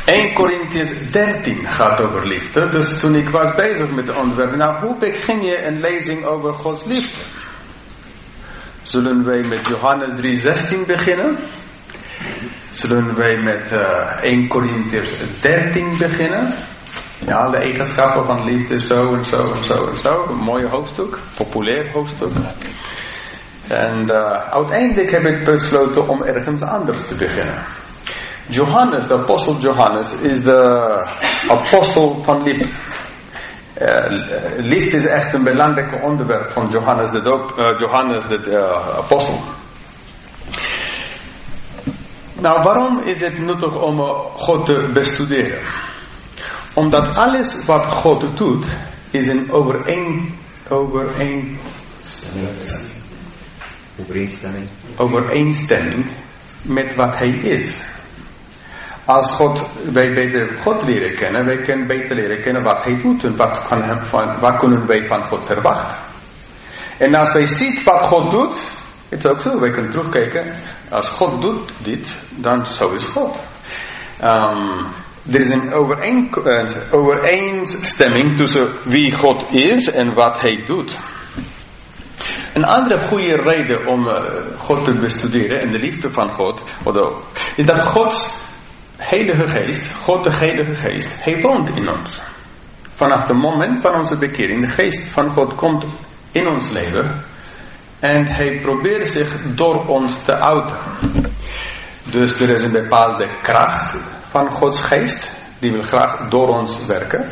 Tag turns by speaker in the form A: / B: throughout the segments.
A: 1 Korintiërs 13 gaat over liefde. Dus toen ik was bezig met het onderwerp, hoe begin je een lezing over Gods liefde? Zullen wij met Johannes 3:16 beginnen? Zullen wij met 1 Korintiërs 13 beginnen? Ja, alle eigenschappen van liefde, zo en zo en zo en zo. Een mooi hoofdstuk, populair hoofdstuk. En uiteindelijk heb ik besloten om ergens anders te beginnen. Johannes, de apostel Johannes, is de apostel van liefde. Liefde is echt een belangrijk onderwerp van Johannes de apostel. Nou, waarom is het nuttig om God te bestuderen? Omdat alles wat God doet, is een overeenstemming met wat hij is. Als wij beter God leren kennen, wij kunnen beter leren kennen wat hij doet en wat kunnen wij van God verwachten. En als wij zien wat God doet, het is ook zo, wij kunnen terugkijken, als God doet dit, dan zo is God. Er is een overeenstemming tussen wie God is en wat hij doet. Een andere goede reden om God te bestuderen en de liefde van God, is dat God de Heilige Geest, hij woont in ons. Vanaf het moment van onze bekering, de Geest van God komt in ons leven en hij probeert zich door ons te uiten. Dus er is een bepaalde kracht van Gods Geest, die wil graag door ons werken.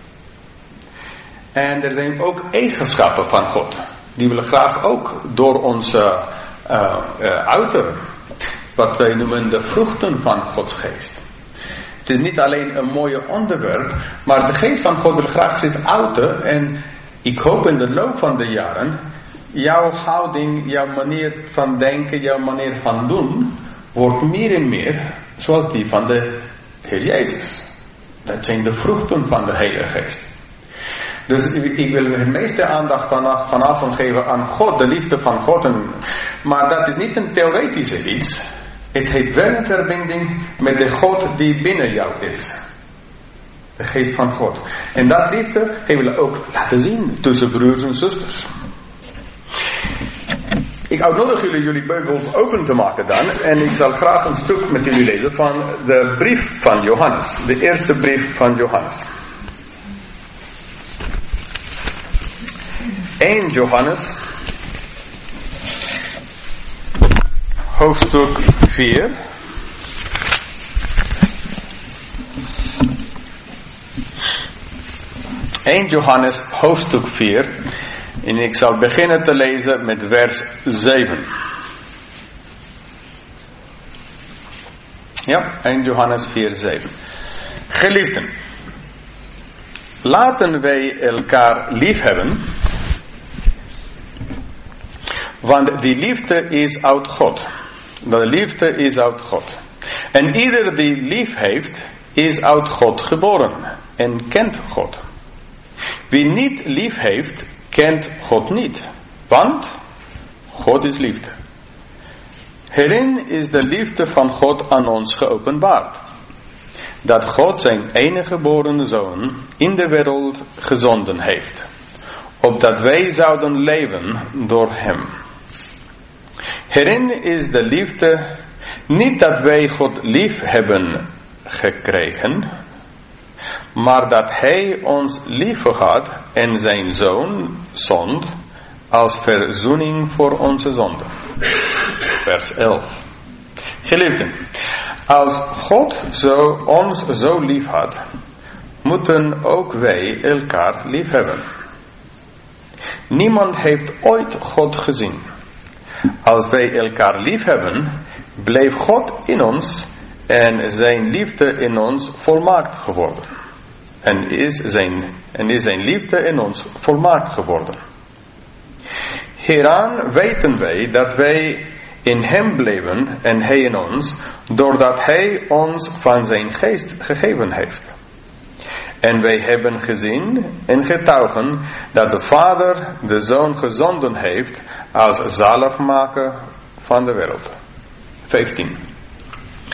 A: En er zijn ook eigenschappen van God, die willen graag ook door ons uiten. Wat wij noemen de vruchten van Gods Geest. Het is niet alleen een mooi onderwerp, maar de Geest van God wil graag zich uiten. En ik hoop in de loop van de jaren, jouw houding, jouw manier van denken, jouw manier van doen, wordt meer en meer zoals die van de Heer Jezus. Dat zijn de vruchten van de Heilige Geest. Dus ik wil de meeste aandacht vanavond geven aan God, de liefde van God. Maar dat is niet een theoretische iets. Het heeft wel een verbinding met de God die binnen jou is. De Geest van God. En dat liefde, hij wil ook laten zien tussen broers en zusters. Ik uitnodig jullie Bijbels open te maken dan. En ik zal graag een stuk met jullie lezen van de brief van Johannes. De eerste brief van Johannes. 1 Johannes. Hoofdstuk 4. Johannes hoofdstuk 4. En ik zal beginnen te lezen met vers 7. Ja, 1 Johannes 4, 7. Geliefden, laten wij elkaar lief hebben, want die liefde is uit God. De liefde is uit God. En ieder die lief heeft, is uit God geboren en kent God. Wie niet lief heeft, kent God niet, want God is liefde. Hierin is de liefde van God aan ons geopenbaard. Dat God zijn enige geboren Zoon in de wereld gezonden heeft, opdat wij zouden leven door hem. Hierin is de liefde niet dat wij God lief hebben gekregen, maar dat hij ons lief had en zijn Zoon zond als verzoening voor onze zonden. Vers 11. Geliefden, als God ons zo lief had, moeten ook wij elkaar lief hebben. Niemand heeft ooit God gezien. Als wij elkaar lief hebben, bleef God in ons en zijn liefde in ons volmaakt geworden. En is zijn liefde in ons volmaakt geworden. Hieraan weten wij dat wij in hem bleven en hij in ons, doordat hij ons van zijn geest gegeven heeft. En wij hebben gezien en getuigen dat de Vader de Zoon gezonden heeft als zaligmaker van de wereld. 15.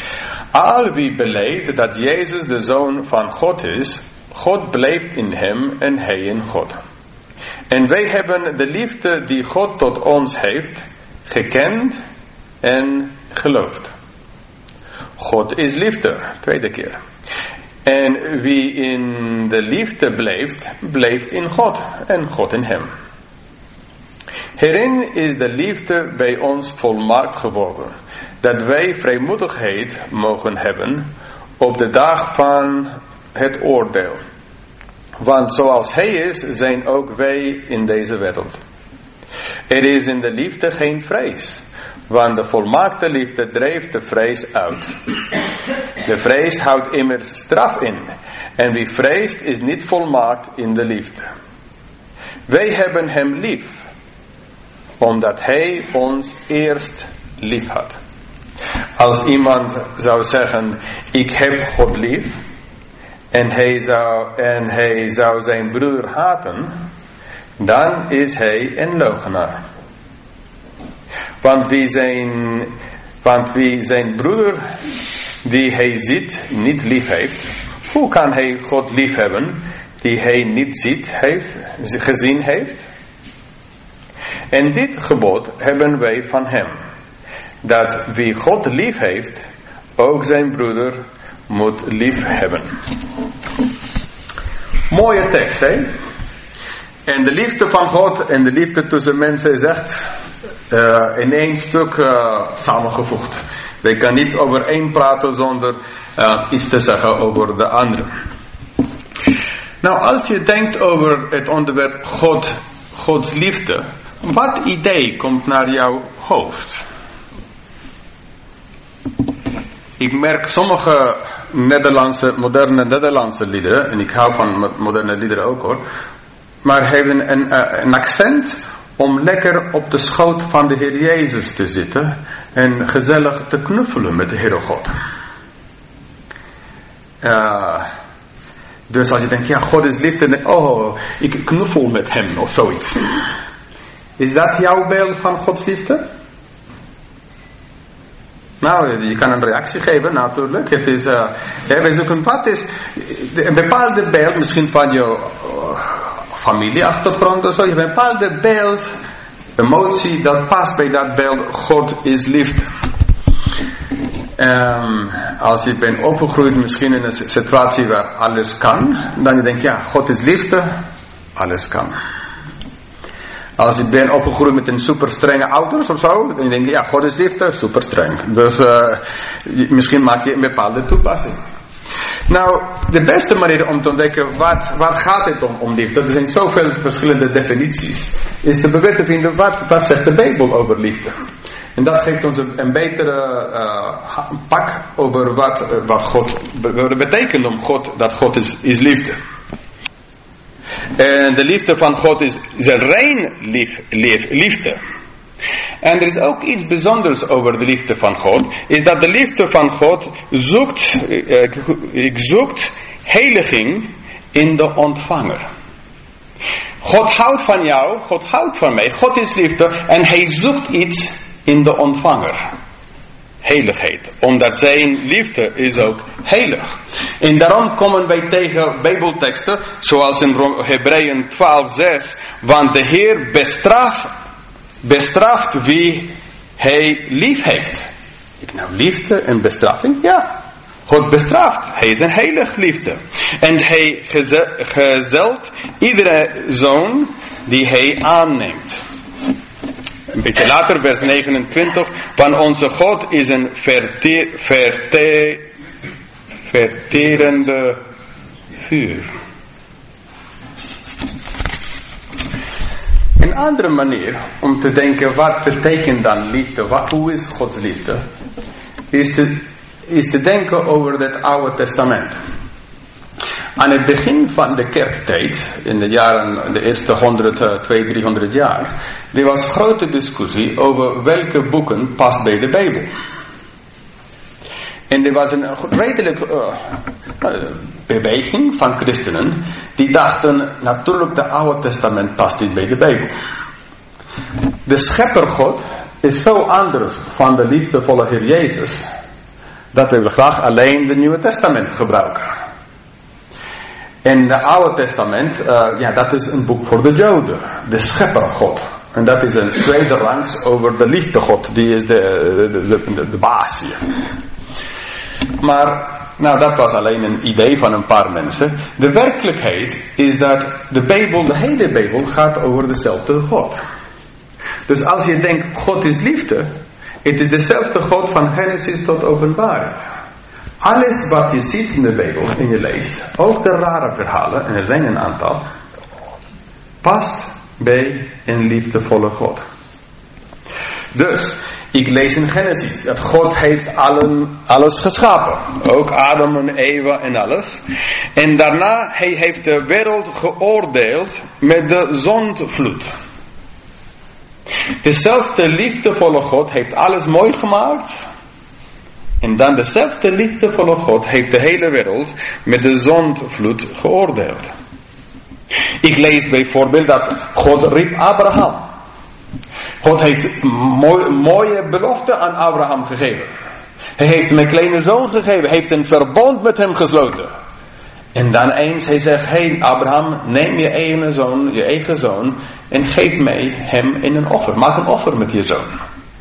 A: Al wie beleed dat Jezus de Zoon van God is, God blijft in hem en hij in God. En wij hebben de liefde die God tot ons heeft, gekend en geloofd. God is liefde, tweede keer. En wie in de liefde blijft, blijft in God en God in hem. Hierin is de liefde bij ons volmaakt geworden, dat wij vrijmoedigheid mogen hebben op de dag van het oordeel. Want zoals hij is, zijn ook wij in deze wereld. Er is in de liefde geen vrees, want de volmaakte liefde drijft de vrees uit. De vrees houdt immers straf in, en wie vreest is niet volmaakt in de liefde. Wij hebben hem lief, omdat hij ons eerst lief had. Als iemand zou zeggen, ik heb God lief, en hij zou zijn broer haten, dan is hij een leugenaar. Want wie zijn broeder die hij ziet niet lief heeft, hoe kan hij God lief hebben die hij niet gezien heeft? En dit gebod hebben wij van hem, dat wie God lief heeft, ook zijn broeder moet lief hebben. Mooie tekst, hè? En de liefde van God en de liefde tussen mensen is echt in één stuk samengevoegd. Je kan niet over één praten zonder iets te zeggen over de andere. Nou, als je denkt over het onderwerp Gods liefde, wat idee komt naar jouw hoofd? Ik merk sommige moderne Nederlandse liederen, en ik hou van moderne liederen ook hoor, maar hebben een accent om lekker op de schoot van de Heer Jezus te zitten en gezellig te knuffelen met de Heere God. Dus als je denkt, ja, God is liefde, oh, ik knuffel met hem of zoiets. Is dat jouw beeld van Gods liefde? Nou, je kan een reactie geven natuurlijk. Het is, we zoeken wat is een bepaalde beeld, misschien van je familieachtergrond of zo. Je hebt een bepaalde beeld, emotie dat past bij dat beeld. God is liefde. Als je bent opgegroeid misschien in een situatie waar alles kan, dan denk je, ja, God is liefde, alles kan. Als je bent opgegroeid met een super strenge ouders of zo, dan denk je, ja, God is liefde, super streng. Dus misschien maak je een bepaalde toepassing. Nou, de beste manier om te ontdekken, wat gaat het om liefde? Er zijn zoveel verschillende definities. Is te proberen te vinden, wat zegt de Bijbel over liefde? En dat geeft ons een betere pak over wat God betekent om God, dat God is liefde. En de liefde van God is een rein liefde. En er is ook iets bijzonders over de liefde van God. Is dat de liefde van God zoekt heiliging in de ontvanger. God houdt van jou, God houdt van mij, God is liefde en hij zoekt iets in de ontvanger. Heiligheid. Omdat zijn liefde is ook heilig. En daarom komen wij tegen Bijbelteksten, zoals in Hebreeën 12:6. Want de Heer bestraft wie hij lief heeft. Nou, liefde en bestraffing? Ja. God bestraft. Hij is een heilig liefde. En hij gezelt iedere zoon die hij aanneemt. Een beetje later, vers 29. Van onze God is een verterende vuur. Een andere manier om te denken, wat betekent dan liefde? Hoe is Gods liefde? Is te denken over het Oude Testament. Aan het begin van de kerktijd, in de eerste 100, 200, 300 jaar, er was grote discussie over welke boeken past bij de Bijbel. En er was een redelijke beweging van christenen die dachten, natuurlijk de Oude Testament past niet bij de Bijbel. De schepper God is zo anders van de liefdevolle Heer Jezus, dat we graag alleen het Nieuwe Testament gebruiken. En het Oude Testament, dat is een boek voor de Joden. De schepper God. En dat is een tweede rangs over de liefde God. Die is de baas hier. Maar, dat was alleen een idee van een paar mensen. De werkelijkheid is dat de hele Bijbel gaat over dezelfde God. Dus als je denkt, God is liefde, het is dezelfde God van Genesis tot Openbaring. Alles wat je ziet in de Bijbel en je leest, ook de rare verhalen, en er zijn een aantal, past bij een liefdevolle God. Dus, ik lees in Genesis dat God heeft alles geschapen. Ook Adam en Eva en alles. En daarna hij heeft de wereld geoordeeld met de zondvloed. Dezelfde liefdevolle God heeft alles mooi gemaakt. En dan dezelfde liefdevolle God heeft de hele wereld met de zondvloed geoordeeld. Ik lees bijvoorbeeld dat God riep Abraham. God heeft mooie beloften aan Abraham gegeven. Hij heeft hem een kleine zoon gegeven. Hij heeft een verbond met hem gesloten. En dan eens hij zegt, Abraham, neem je eigen zoon en geef mij hem in een offer. Maak een offer met je zoon.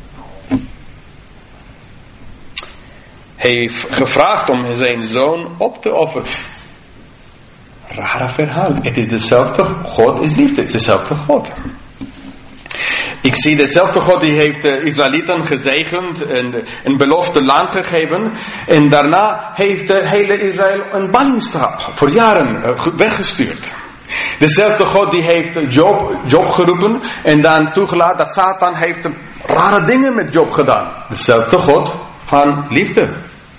A: Hij heeft gevraagd om zijn zoon op te offeren. Rare verhaal. Het is dezelfde God is liefde. Het is dezelfde God. Ik zie dezelfde God die heeft de Israëlieten gezegend en een beloofde land gegeven. En daarna heeft de hele Israël een ballingstrap voor jaren weggestuurd. Dezelfde God die heeft Job geroepen en dan toegelaten dat Satan heeft rare dingen met Job gedaan. Dezelfde God van liefde.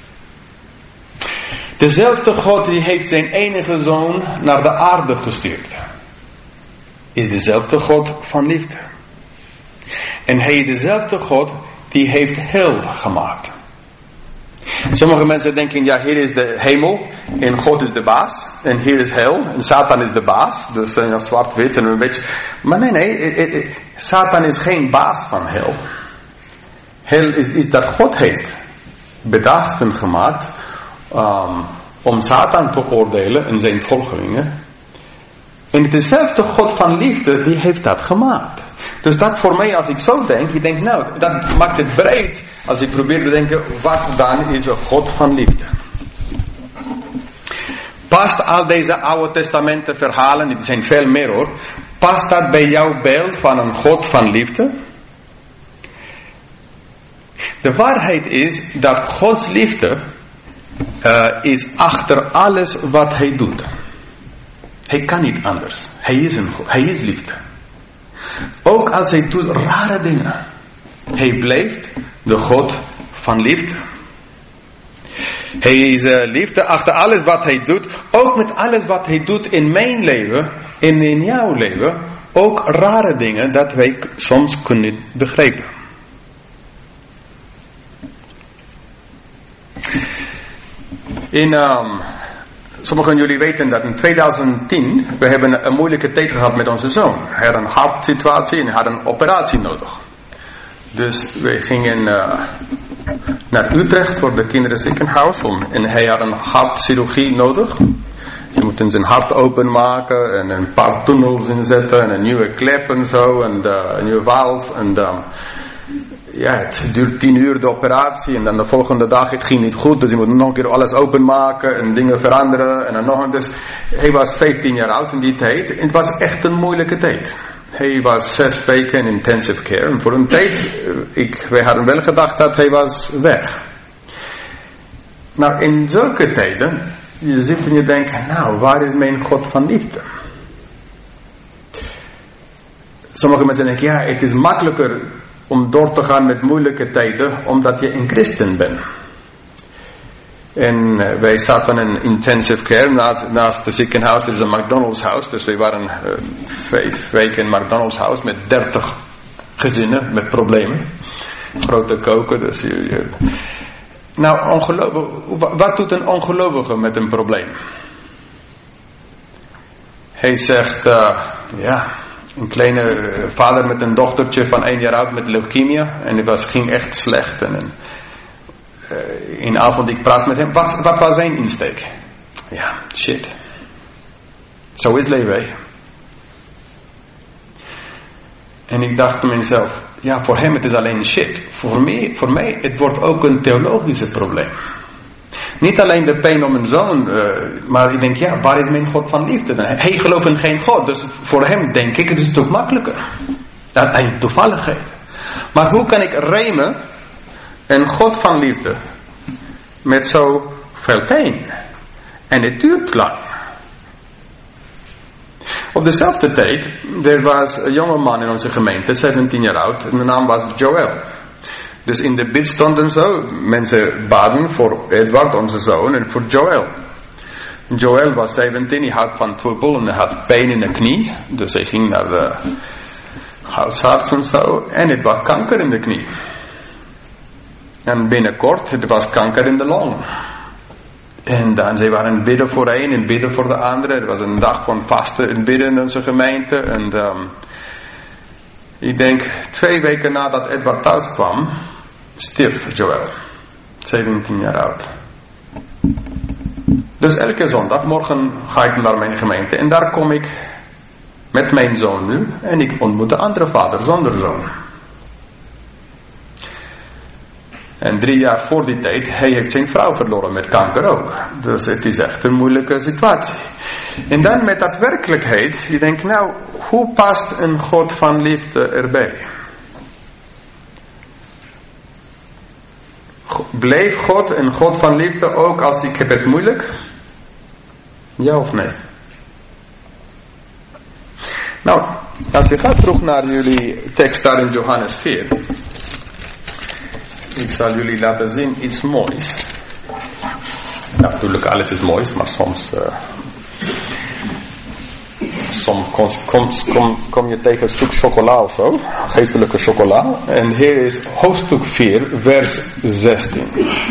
A: Dezelfde God die heeft zijn enige zoon naar de aarde gestuurd. Is dezelfde God van liefde. En hij is dezelfde God die heeft hel gemaakt. Sommige mensen denken, hier is de hemel en God is de baas. En hier is hel en Satan is de baas. Dus zwart-wit en een beetje. Maar nee, Satan is geen baas van hel. Hel is dat God heeft bedacht en gemaakt om Satan te oordelen en zijn volgelingen. En het is dezelfde God van liefde die heeft dat gemaakt. Dus dat voor mij, als ik zo denk, ik denk dat maakt het breed. Als ik probeer te denken, wat dan is een God van liefde? Past al deze Oude Testamenten verhalen, dit zijn veel meer hoor, past dat bij jouw beeld van een God van liefde? De waarheid is dat Gods liefde is achter alles wat hij doet. Hij kan niet anders. Hij is liefde. Ook als hij doet rare dingen. Hij blijft de God van liefde. Hij is liefde achter alles wat hij doet. Ook met alles wat hij doet in mijn leven en in jouw leven. Ook rare dingen dat wij soms kunnen begrijpen. Sommigen van jullie weten dat in 2010, we hebben een moeilijke tijd gehad met onze zoon. Hij had een hartsituatie en hij had een operatie nodig. Dus we gingen naar Utrecht voor de kinderziekenhuis. En hij had een hartchirurgie nodig. Ze moeten zijn hart openmaken en een paar tunnels inzetten en een nieuwe klep en zo. En een nieuwe valve. En het duurt 10 uur de operatie en dan de volgende dag het ging niet goed, dus je moet nog een keer alles openmaken en dingen veranderen en dan nog. Dus hij was 15 jaar oud in die tijd en het was echt een moeilijke tijd. Hij was 6 weken in intensive care en voor een tijd, wij hadden wel gedacht dat hij was weg. Nou, in zulke tijden, je zit en je denkt, waar is mijn God van liefde? Sommige mensen denken, het is makkelijker om door te gaan met moeilijke tijden, omdat je een christen bent. En wij zaten in intensive care, naast het ziekenhuis, er is een McDonald's house, dus wij waren 5 weken in McDonald's house met 30 gezinnen met problemen. Grote koken, dus wat doet een ongelovige met een probleem? Hij zegt, een kleine vader met een dochtertje van 1 jaar oud met leukemia. En het ging echt slecht. En een avond ik praat met hem. Wat was zijn insteek? Ja, shit. Zo is leven, hè. En ik dacht bij mezelf, ja, voor hem het is alleen shit. Voor mij het wordt ook een theologische probleem. Niet alleen de pijn om een zoon, maar ik denk, ja, waar is mijn God van liefde? Hij gelooft in geen God, dus voor hem denk ik, het is toch makkelijker. Dat is een toevalligheid. Maar hoe kan ik rijmen een God van liefde met zoveel pijn? En het duurt lang. Op dezelfde tijd, er was een jonge man in onze gemeente, 17 jaar oud, en de naam was Joel. Dus in de bid stonden zo, mensen baden voor Edward, onze zoon, en voor Joel. Joel was 17, hij had van twijfel en hij had pijn in de knie, dus hij ging naar de huisarts en zo, en het was kanker in de knie. En binnenkort, het was kanker in de long. En dan, zij waren bidden voor een en bidden voor de andere. Er was een dag van vasten en bidden in onze gemeente. En ik denk 2 weken nadat Edward thuis kwam, stierf Joel. 17 jaar oud. Dus elke zondagmorgen ga ik naar mijn gemeente. En daar kom ik met mijn zoon nu. En ik ontmoet de andere vader zonder zoon. En 3 jaar voor die tijd, hij heeft zijn vrouw verloren met kanker ook. Dus het is echt een moeilijke situatie. En dan met dat werkelijkheid, je denkt, nou, hoe past een God van liefde erbij? Bleef God een God van liefde ook als ik heb het moeilijk? Ja of nee? Nou, als je gaat terug naar jullie tekst daar in Johannes 4... Ik zal jullie laten zien iets moois. Ja, natuurlijk alles is moois, maar soms kom je tegen een stuk chocola of zo, geestelijke chocola. En hier is hoofdstuk 4, vers 16.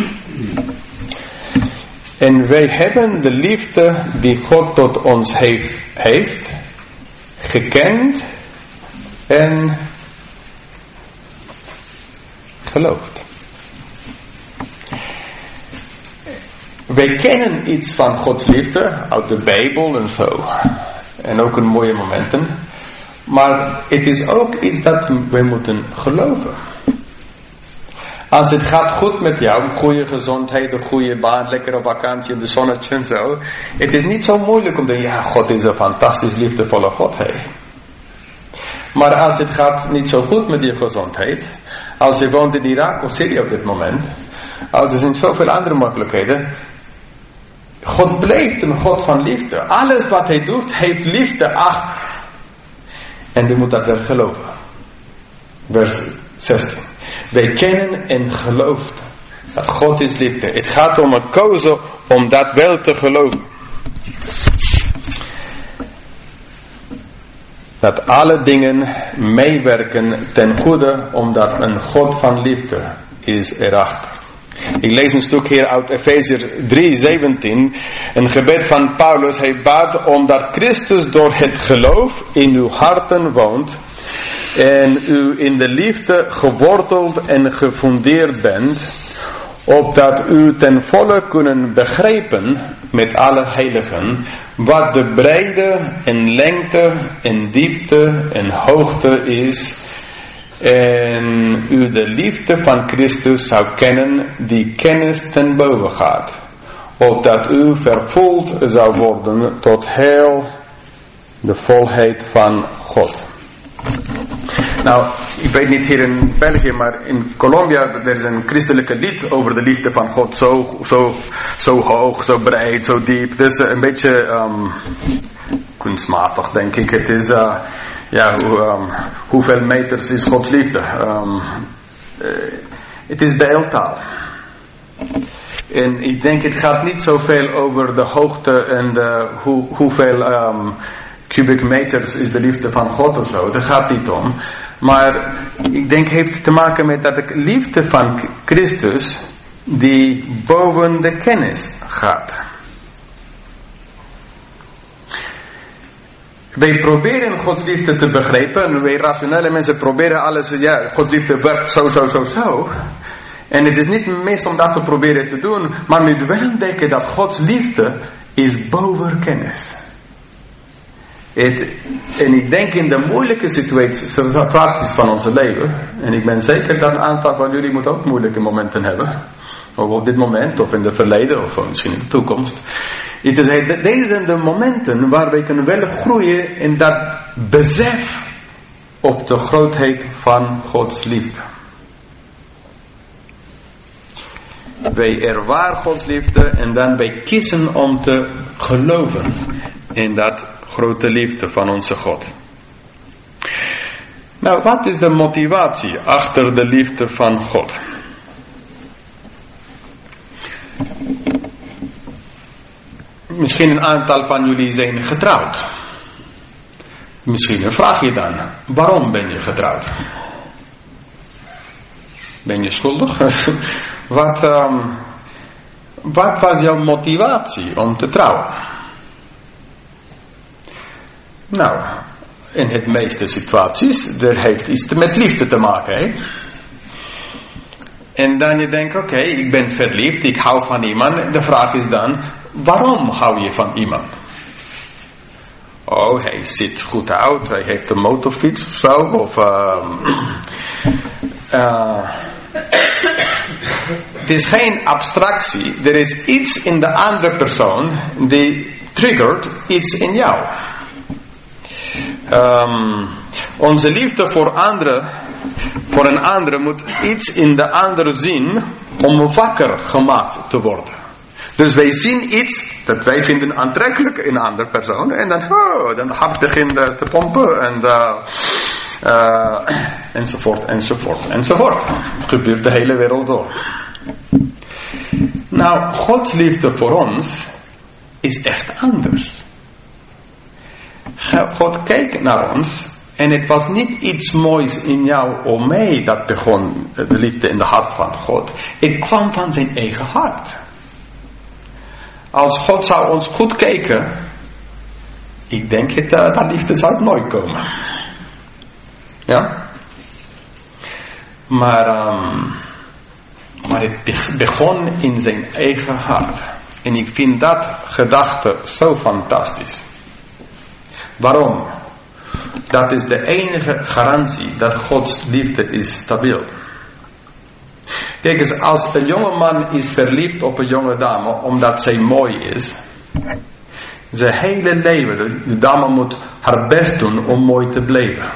A: En wij hebben de liefde die God tot ons heeft gekend en geloofd. Wij kennen iets van Gods liefde uit de Bijbel en zo. En ook in mooie momenten. Maar het is ook iets dat we moeten geloven. Als het gaat goed met jou, goede gezondheid, een goede baan, lekker op vakantie in de zonnetje en zo. Het is niet zo moeilijk om te denken, ja, God is een fantastisch liefdevolle God. Hey. Maar als het gaat niet zo goed met je gezondheid. Als je woont in Irak of Syrië op dit moment. Er zijn zoveel andere mogelijkheden. God blijft een God van liefde. Alles wat hij doet, heeft liefde achter. En je moet dat wel geloven. Vers 16. Wij kennen en geloven dat God is liefde. Het gaat om een keuze om dat wel te geloven. Dat alle dingen meewerken ten goede, omdat een God van liefde is erachter. Ik lees een stuk hier uit Efeziër 3:17. Een gebed van Paulus. Hij bad omdat Christus door het geloof in uw harten woont. En u in de liefde geworteld en gefundeerd bent. Opdat u ten volle kunnen begrijpen met alle heiligen. Wat de breedte en lengte en diepte en hoogte is. En u de liefde van Christus zou kennen, die kennis ten boven gaat. Opdat u vervuld zou worden tot heel de volheid van God. Nou, ik weet niet hier in België, maar in Colombia, er is een christelijke lied over de liefde van God. Zo hoog, zo breed, zo diep. Het is een beetje kunstmatig, denk ik. Het is... hoeveel meters is Gods liefde? Het is beeldtaal. En ik denk het gaat niet zoveel over de hoogte en hoeveel cubic meters is de liefde van God of zo. Daar gaat niet om. Maar ik denk het heeft te maken met dat de liefde van Christus die boven de kennis gaat. Wij proberen Gods liefde te begrijpen. En wij rationele mensen proberen alles. Ja, Gods liefde werkt zo. En het is niet mis om dat te proberen te doen, maar moet wel ontdekken dat Gods liefde is boven kennis. En ik denk in de moeilijke situaties van ons leven, en ik ben zeker dat een aantal van jullie moeten ook moeilijke momenten hebben, of op dit moment, of in het verleden, of misschien in de toekomst. Deze zijn de momenten waar wij kunnen wel groeien in dat besef op de grootheid van Gods liefde. Wij ervaren Gods liefde en dan wij kiezen om te geloven in dat grote liefde van onze God. Nou, wat is de motivatie achter de liefde van God? Misschien een aantal van jullie zijn getrouwd. Misschien vraag je dan, waarom ben je getrouwd? Ben je schuldig? Wat was jouw motivatie om te trouwen? Nou, in de meeste situaties, er heeft iets met liefde te maken, hè? En dan je denkt, oké, ik ben verliefd, ik hou van iemand. De vraag is dan, waarom hou je van iemand? Oh, hij ziet goed uit, hij heeft een motorfiets of zo, of het is geen abstractie, er is iets in de andere persoon die triggert iets in jou. Onze liefde voor een andere moet iets in de andere zien om wakker gemaakt te worden. Dus wij zien iets dat wij vinden aantrekkelijk in een andere persoon en dan hart begint te pompen en enzovoort. Het gebeurt de hele wereld door. Nou, Gods liefde voor ons is echt anders. God keek naar ons en het was niet iets moois in jou of mij dat begon, de liefde in de hart van God. Het kwam van zijn eigen hart. Als God zou ons goed kijken, ik denk dat liefde zou nooit komen. Ja? Maar het begon in zijn eigen hart. En ik vind dat gedachte zo fantastisch. Waarom? Dat is de enige garantie dat Gods liefde is stabiel. Kijk eens, als een jonge man is verliefd op een jonge dame omdat zij mooi is, zijn hele leven, de dame moet haar best doen om mooi te blijven.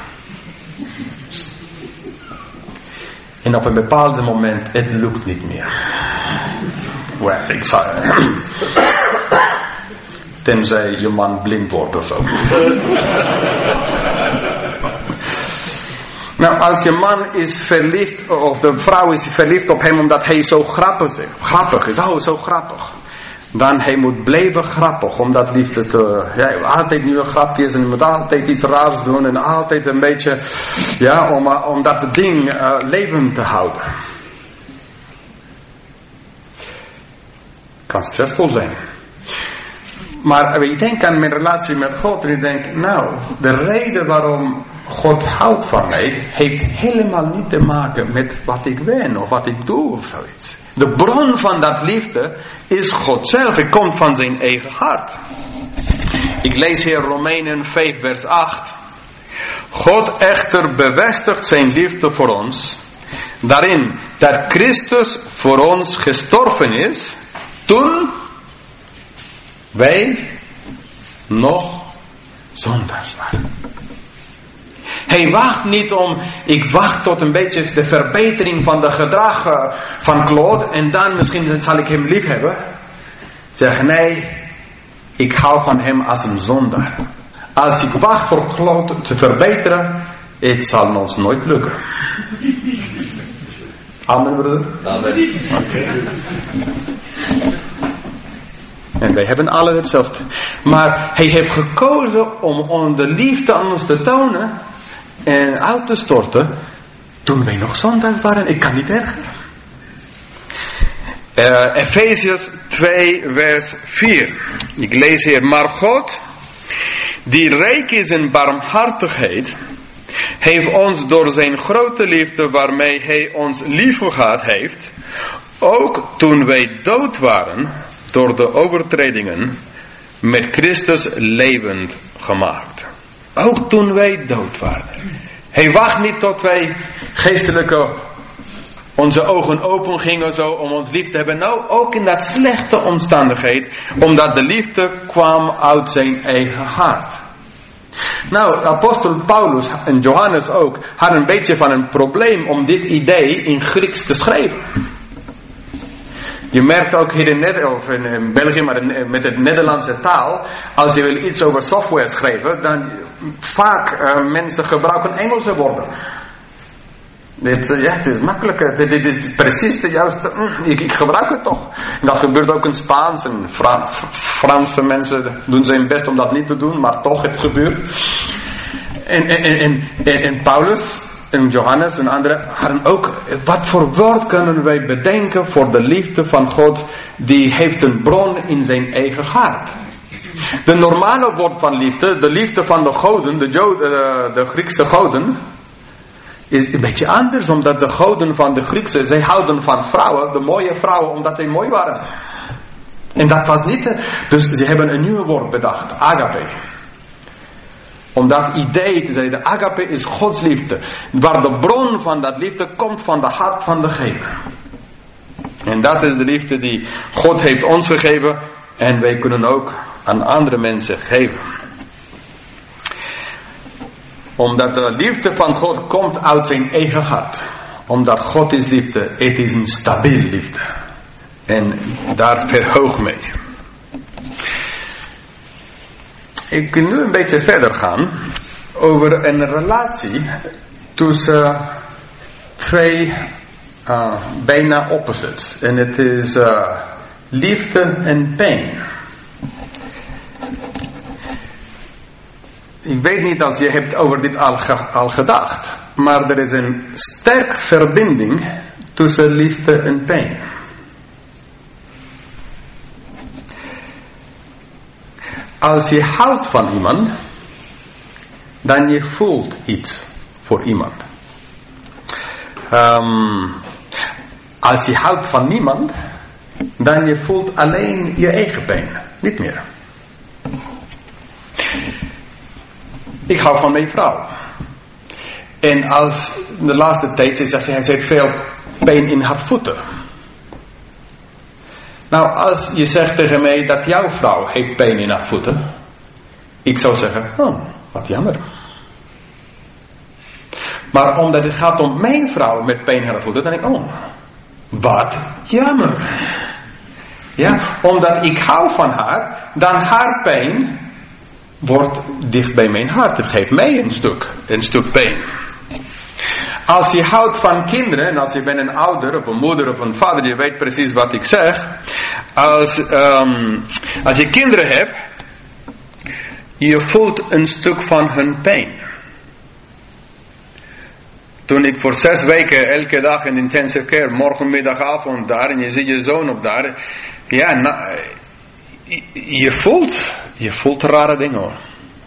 A: En op een bepaald moment, het lukt niet meer. Well, ik zou... Tenzij je man blind wordt of zo. Nou, als je man is verliefd, of de vrouw is verliefd op hem omdat hij zo grappig is. Oh, zo grappig. Dan hij moet blijven grappig, om dat liefde te... Ja, altijd nieuwe grapjes en je moet altijd iets raars doen en altijd een beetje... Ja, om dat ding levend te houden. Kan stressvol zijn. Maar ik denk aan mijn relatie met God en ik denk, nou, de reden waarom God houdt van mij, heeft helemaal niet te maken met wat ik ben of wat ik doe of zoiets. De bron van dat liefde is God zelf. Het komt van zijn eigen hart. Ik lees hier Romeinen 5 vers 8. God echter bevestigt zijn liefde voor ons, daarin dat Christus voor ons gestorven is, toen wij nog zondaars waren. Hij wacht niet om, ik wacht tot een beetje de verbetering van de gedrag van Claude en dan misschien zal ik hem lief hebben. Zeg nee, ik hou van hem als een zondaar. Als ik wacht voor Claude te verbeteren, het zal ons nooit lukken. Amen, broeder? Amen. Okay. En wij hebben alle hetzelfde. Maar hij heeft gekozen om de liefde aan ons te tonen en uit te storten toen wij nog zondaars waren. Ik kan niet erger. Efeziërs 2 vers 4. Ik lees hier. Maar God, die rijk is in barmhartigheid, heeft ons door zijn grote liefde waarmee hij ons lief gehad heeft, ook toen wij dood waren door de overtredingen, met Christus levend gemaakt. Ook toen wij dood waren. Hij wacht niet tot wij geestelijke onze ogen open gingen zo om ons lief te hebben. Nou, ook in dat slechte omstandigheid, omdat de liefde kwam uit zijn eigen hart. Nou, apostel Paulus en Johannes ook hadden een beetje van een probleem om dit idee in Grieks te schrijven. Je merkt ook hier in België, maar met de Nederlandse taal, als je wil iets over software schrijven, dan vaak mensen gebruiken Engelse woorden. Het is makkelijk. Dit is precies de juiste. Ik gebruik het toch. En dat gebeurt ook in Spaans en Franse mensen doen zijn best om dat niet te doen, maar toch het gebeurt. En Paulus en Johannes en anderen hadden ook, wat voor woord kunnen wij bedenken voor de liefde van God, die heeft een bron in zijn eigen hart. De normale woord van liefde, de liefde van de goden, de Griekse goden, is een beetje anders, omdat de goden van de Griekse, zij houden van vrouwen, de mooie vrouwen, omdat zij mooi waren. En dat was niet, dus ze hebben een nieuw woord bedacht, agape. Om dat idee te zeggen, de agape is Gods liefde. Waar de bron van dat liefde komt van de hart van de gever. En dat is de liefde die God heeft ons gegeven. En wij kunnen ook aan andere mensen geven. Omdat de liefde van God komt uit zijn eigen hart. Omdat God is liefde. Het is een stabiel liefde. En daar verhoog mee. Ik wil nu een beetje verder gaan over een relatie tussen twee bijna opposites. En het is liefde en pijn. Ik weet niet als je hebt over dit al gedacht, maar er is een sterke verbinding tussen liefde en pijn. Als je houdt van iemand, dan je voelt iets voor iemand. Als je houdt van niemand, dan je voelt alleen je eigen pijn, niet meer. Ik hou van mijn vrouw. En als de laatste tijd, ze heeft veel pijn in haar voeten. Nou, als je zegt tegen mij dat jouw vrouw heeft pijn in haar voeten, ik zou zeggen, oh, wat jammer. Maar omdat het gaat om mijn vrouw met pijn in haar voeten, dan denk ik, oh, wat jammer. Ja, omdat ik hou van haar, dan haar pijn wordt dicht bij mijn hart. Het geeft mij een stuk pijn. Als je houdt van kinderen, en als je bent een ouder, of een moeder, of een vader, je weet precies wat ik zeg. Als je kinderen hebt, je voelt een stuk van hun pijn. Toen ik voor 6 weken elke dag in intensive care, morgen, middag, avond daar, en je ziet je zoon op daar, ja, je voelt rare dingen hoor.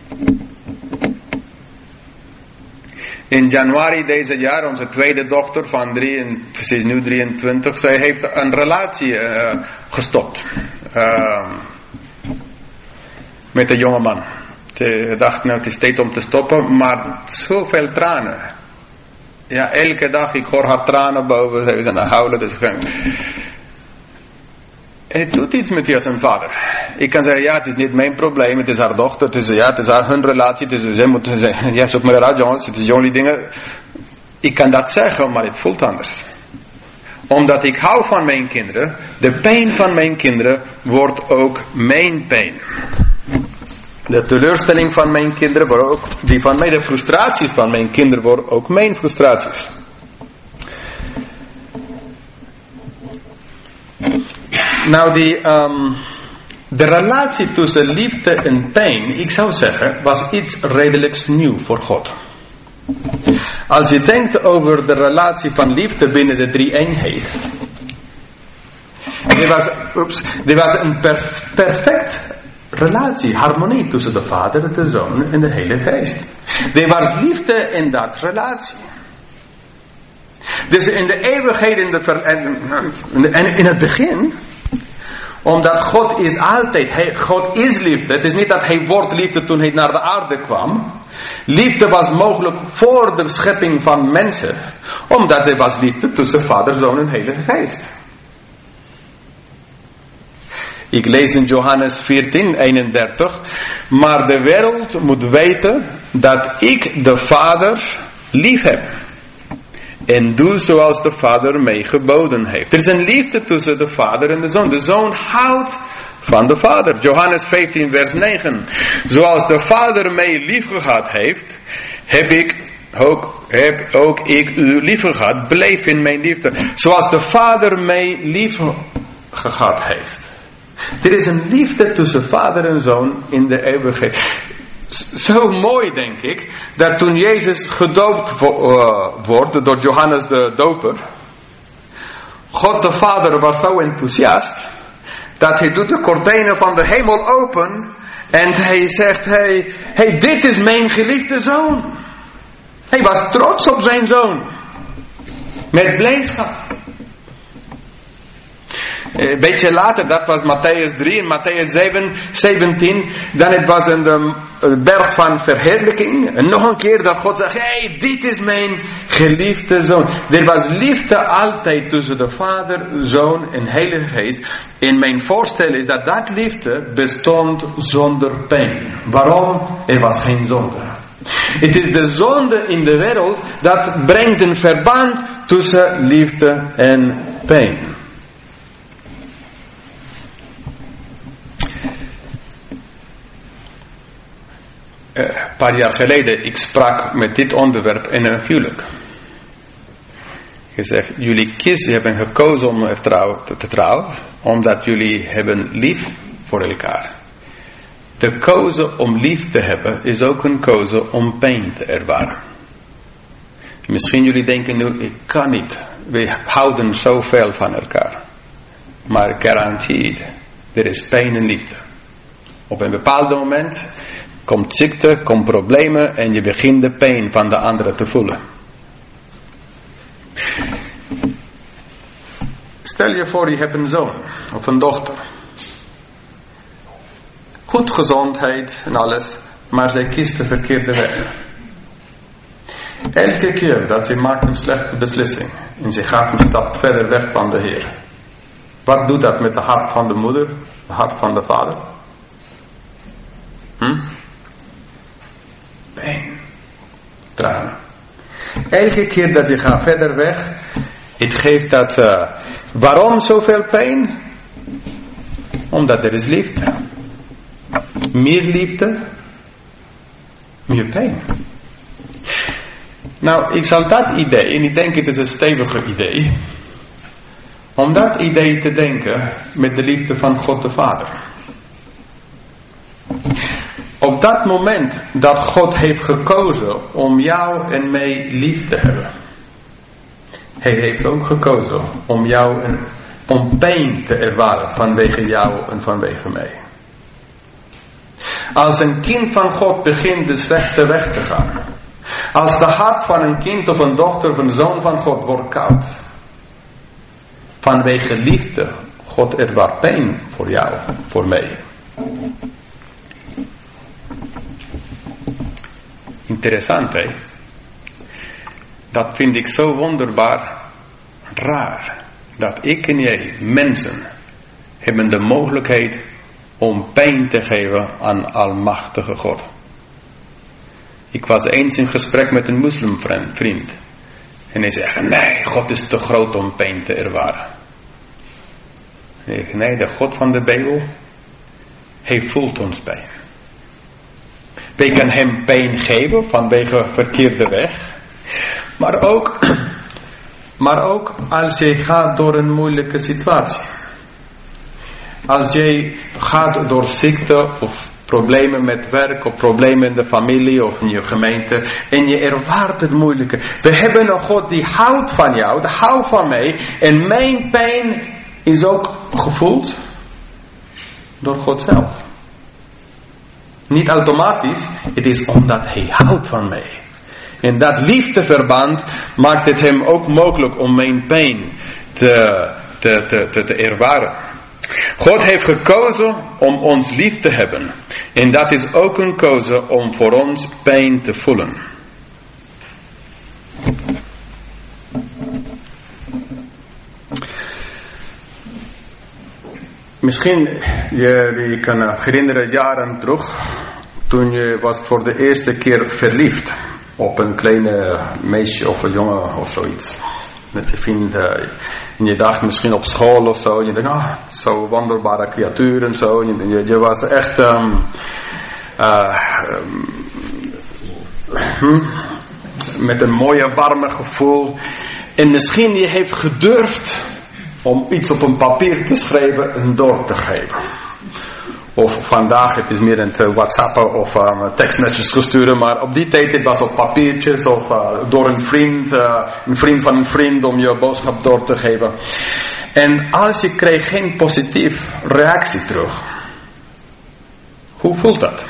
A: In januari deze jaar, onze tweede dochter van ze is nu 23, zij heeft een relatie gestopt. Met een jongeman. Ze dacht, nou het is tijd om te stoppen, maar zoveel tranen. Ja, elke dag, ik hoor haar tranen boven, ze is aan het huilen, dus het doet iets met je als een vader. Ik kan zeggen, ja, het is niet mijn probleem, het is haar dochter, het is hun relatie, zij moeten zeggen, ja, zoek maar eruit jongens, het is jullie dingen. Ik kan dat zeggen, maar het voelt anders. Omdat ik hou van mijn kinderen, de pijn van mijn kinderen wordt ook mijn pijn. De teleurstelling van mijn kinderen wordt ook die van mij, de frustraties van mijn kinderen worden ook mijn frustraties. Nou, de relatie tussen liefde en pijn, ik zou zeggen, was iets redelijk nieuw voor God. Als je denkt over de relatie van liefde binnen de drie-eenheid, er was een perfect relatie, harmonie tussen de Vader, de Zoon en de Heilige Geest. Er was liefde in dat relatie. Dus in de eeuwigheid en in het begin, omdat God is altijd, God is liefde. Het is niet dat hij wordt liefde toen hij naar de aarde kwam. Liefde was mogelijk voor de schepping van mensen, omdat er was liefde tussen Vader, Zoon en Heilige Geest. Ik lees in Johannes 14:31. Maar de wereld moet weten dat ik de Vader lief heb. En doe zoals de Vader mij geboden heeft. Er is een liefde tussen de Vader en de Zoon. De Zoon houdt van de Vader. Johannes 15 vers 9. Zoals de Vader mij lief gehad heeft, heb ook ik u lief gehad. Blijf in mijn liefde. Zoals de Vader mij lief gehad heeft. Er is een liefde tussen Vader en Zoon in de eeuwigheid. Zo mooi, denk ik, dat toen Jezus gedoopt wordt door Johannes de Doper, God de Vader was zo enthousiast dat hij doet de gordijnen van de hemel open en hij zegt, hey, dit is mijn geliefde Zoon. Hij was trots op zijn Zoon. Met blijdschap. Een beetje later, dat was Matthäus 3 en Matthäus 17. Dan het was een berg van verheerlijking. En nog een keer dat God zegt, dit is mijn geliefde Zoon. Er was liefde altijd tussen de Vader, Zoon en Heilige Geest. En mijn voorstel is dat liefde bestond zonder pijn. Waarom? Er was geen zonde. Het is de zonde in de wereld dat brengt een verband tussen liefde en pijn. Een paar jaar geleden, ik sprak met dit onderwerp in een huwelijk. Gezegd, jullie hebben gekozen om te trouwen, omdat jullie hebben lief voor elkaar. De keuze om lief te hebben, is ook een keuze om pijn te ervaren. Misschien jullie denken nu, ik kan niet. We houden zoveel van elkaar. Maar garantie, er is pijn en liefde. Op een bepaald moment komt ziekte, komt problemen en je begint de pijn van de andere te voelen. Stel je voor, je hebt een zoon of een dochter. Goed gezondheid en alles, maar zij kiest de verkeerde weg. Elke keer dat ze maakt een slechte beslissing en ze gaat een stap verder weg van de Heer. Wat doet dat met het hart van de moeder, het hart van de vader? Pijn. Tranen. Elke keer dat je gaat verder weg, het geeft dat, waarom zoveel pijn? Omdat er is liefde. Meer liefde, meer pijn. Nou, ik zal dat idee, en ik denk het is een stevige idee, om dat idee te denken met de liefde van God de Vader. Op dat moment dat God heeft gekozen om jou en mij lief te hebben. Hij heeft ook gekozen om jou om pijn te ervaren vanwege jou en vanwege mij. Als een kind van God begint de slechte weg te gaan. Als de hart van een kind of een dochter of een zoon van God wordt koud. Vanwege liefde, God ervaart pijn voor jou, voor mij. Interessant, hè? Dat vind ik zo wonderbaar raar. Dat ik en jij, mensen, hebben de mogelijkheid om pijn te geven aan almachtige God. Ik was eens in gesprek met een moslimvriend. En hij zei, nee, God is te groot om pijn te ervaren. Nee, de God van de Bijbel, hij voelt ons pijn. Wij kunnen hem pijn geven vanwege verkeerde weg. Maar ook als je gaat door een moeilijke situatie. Als je gaat door ziekte of problemen met werk of problemen in de familie of in je gemeente en je ervaart het moeilijke. We hebben een God die houdt van jou, die houdt van mij en mijn pijn is ook gevoeld door God zelf. Niet automatisch, het is omdat hij houdt van mij. En dat liefdeverband maakt het hem ook mogelijk om mijn pijn te ervaren. God heeft gekozen om ons lief te hebben. En dat is ook een keuze om voor ons pijn te voelen. Misschien je kan herinneren jaren terug, toen je was voor de eerste keer verliefd op een kleine meisje of een jongen of zoiets. Met je vriend, en je dacht misschien op school of zo, en je denkt, zo wonderbare creatuur en zo. Je was echt met een mooie warme gevoel. En misschien je heeft gedurfd om iets op een papier te schrijven en door te geven. Of vandaag, het is meer een WhatsAppen of tekstmessages gestuurd, maar op die tijd het was op papiertjes of door een vriend van een vriend om je boodschap door te geven. En als je kreeg geen positief reactie terug, hoe voelt dat?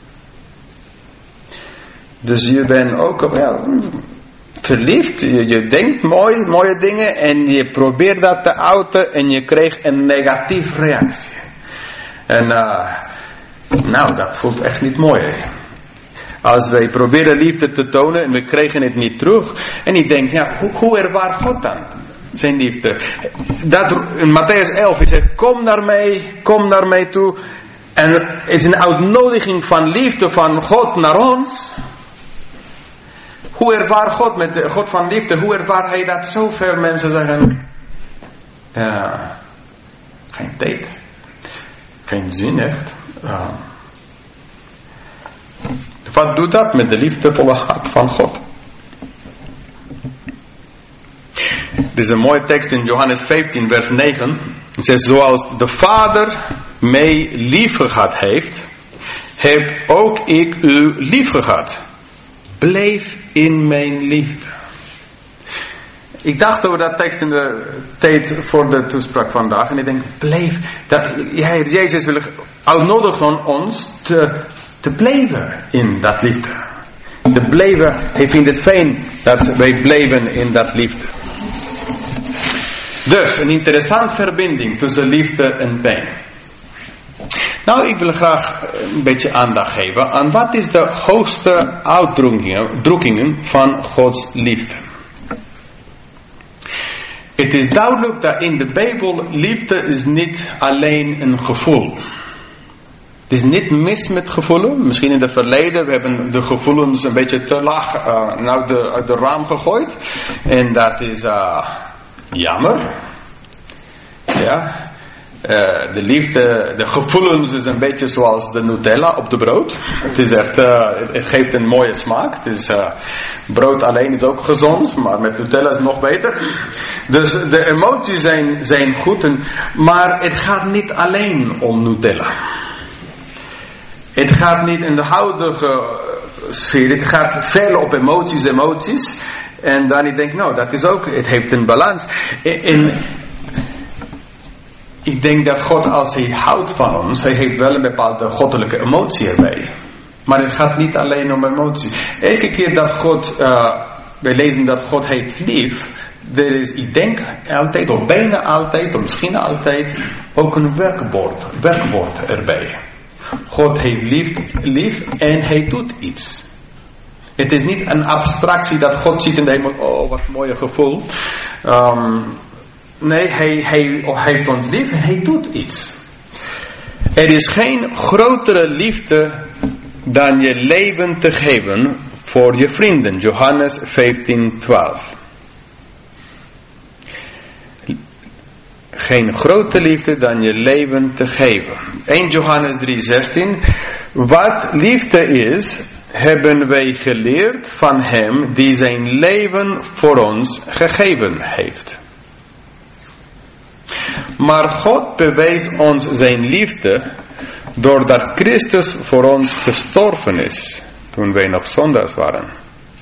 A: Dus je bent ook verliefd, je denkt mooie dingen en je probeert dat te uiten en je kreeg een negatieve reactie. En dat voelt echt niet mooi. Als wij proberen liefde te tonen en we kregen het niet terug. En ik denk, hoe ervaart God dan zijn liefde? Dat in Matthäus 11 hij zegt, kom naar mij toe. En het is een uitnodiging van liefde van God naar ons. Hoe ervaart God met de God van liefde? Hoe ervaart hij dat? Zoveel mensen zeggen, geen tijd. Geen zin echt. Wat doet dat met de liefdevolle hart van God? Dit is een mooie tekst in Johannes 15 vers 9. Het zegt, zoals de Vader mij liefgehad heeft, heb ook ik u liefgehad. Blijf in mijn liefde. Ik dacht over dat tekst in de tijd voor de toespraak vandaag. En ik denk, Jezus wil uitnodigen ons te blijven in dat liefde. Te blijven, hij vindt het fijn dat wij blijven in dat liefde. Dus, een interessante verbinding tussen liefde en pijn. Nou, ik wil graag een beetje aandacht geven aan wat is de hoogste uitdrukkingen van Gods liefde. Het is duidelijk dat in de Bijbel liefde is niet alleen een gevoel. Het is niet mis met gevoelens. Misschien in het verleden, we hebben de gevoelens een beetje te laag uit de raam gegooid. En dat is jammer. Ja. De liefde, de gevoelens is een beetje zoals de Nutella op de brood. Het is echt, het geeft een mooie smaak. Het is, brood alleen is ook gezond, maar met Nutella is het nog beter. Dus de emoties zijn goed, maar het gaat niet alleen om Nutella. Het gaat niet in de huidige sfeer, het gaat veel op emoties. En dan denk ik, dat is ook, het heeft een balans. Ik denk dat God, als hij houdt van ons, hij heeft wel een bepaalde goddelijke emotie erbij. Maar het gaat niet alleen om emoties. Elke keer dat God, wij lezen dat God heeft lief, er is, ik denk altijd, of bijna altijd, of misschien altijd, ook een werkwoord erbij. God heeft lief en hij doet iets. Het is niet een abstractie dat God ziet in de hemel, oh wat een mooie gevoel. Nee, hij heeft ons lief en hij doet iets. Er is geen grotere liefde dan je leven te geven voor je vrienden. Johannes 15:12. Geen grote liefde dan je leven te geven. 1 Johannes 3:16. Wat liefde is, hebben wij geleerd van hem die zijn leven voor ons gegeven heeft. Maar God bewees ons zijn liefde doordat Christus voor ons gestorven is toen wij nog zondaars waren.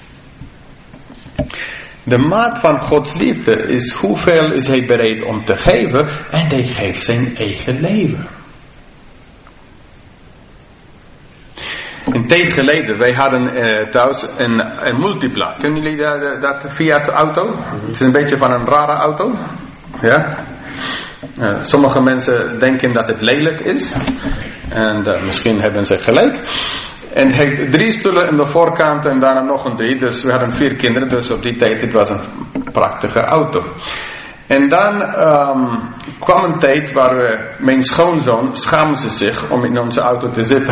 A: De maat van Gods liefde is hoeveel is hij bereid om te geven en hij geeft zijn eigen leven. Een tijd geleden, wij hadden thuis een Multipla. Kennen jullie dat Fiat auto? Het is een beetje van een rare auto. Ja? Sommige mensen denken dat het lelijk is. En misschien hebben ze gelijk. En hij heeft 3 stoelen in de voorkant en daarna nog een 3. Dus we hadden 4 kinderen. Dus op die tijd het was een prachtige auto. En dan kwam een tijd waar mijn schoonzoon schaamde zich om in onze auto te zitten.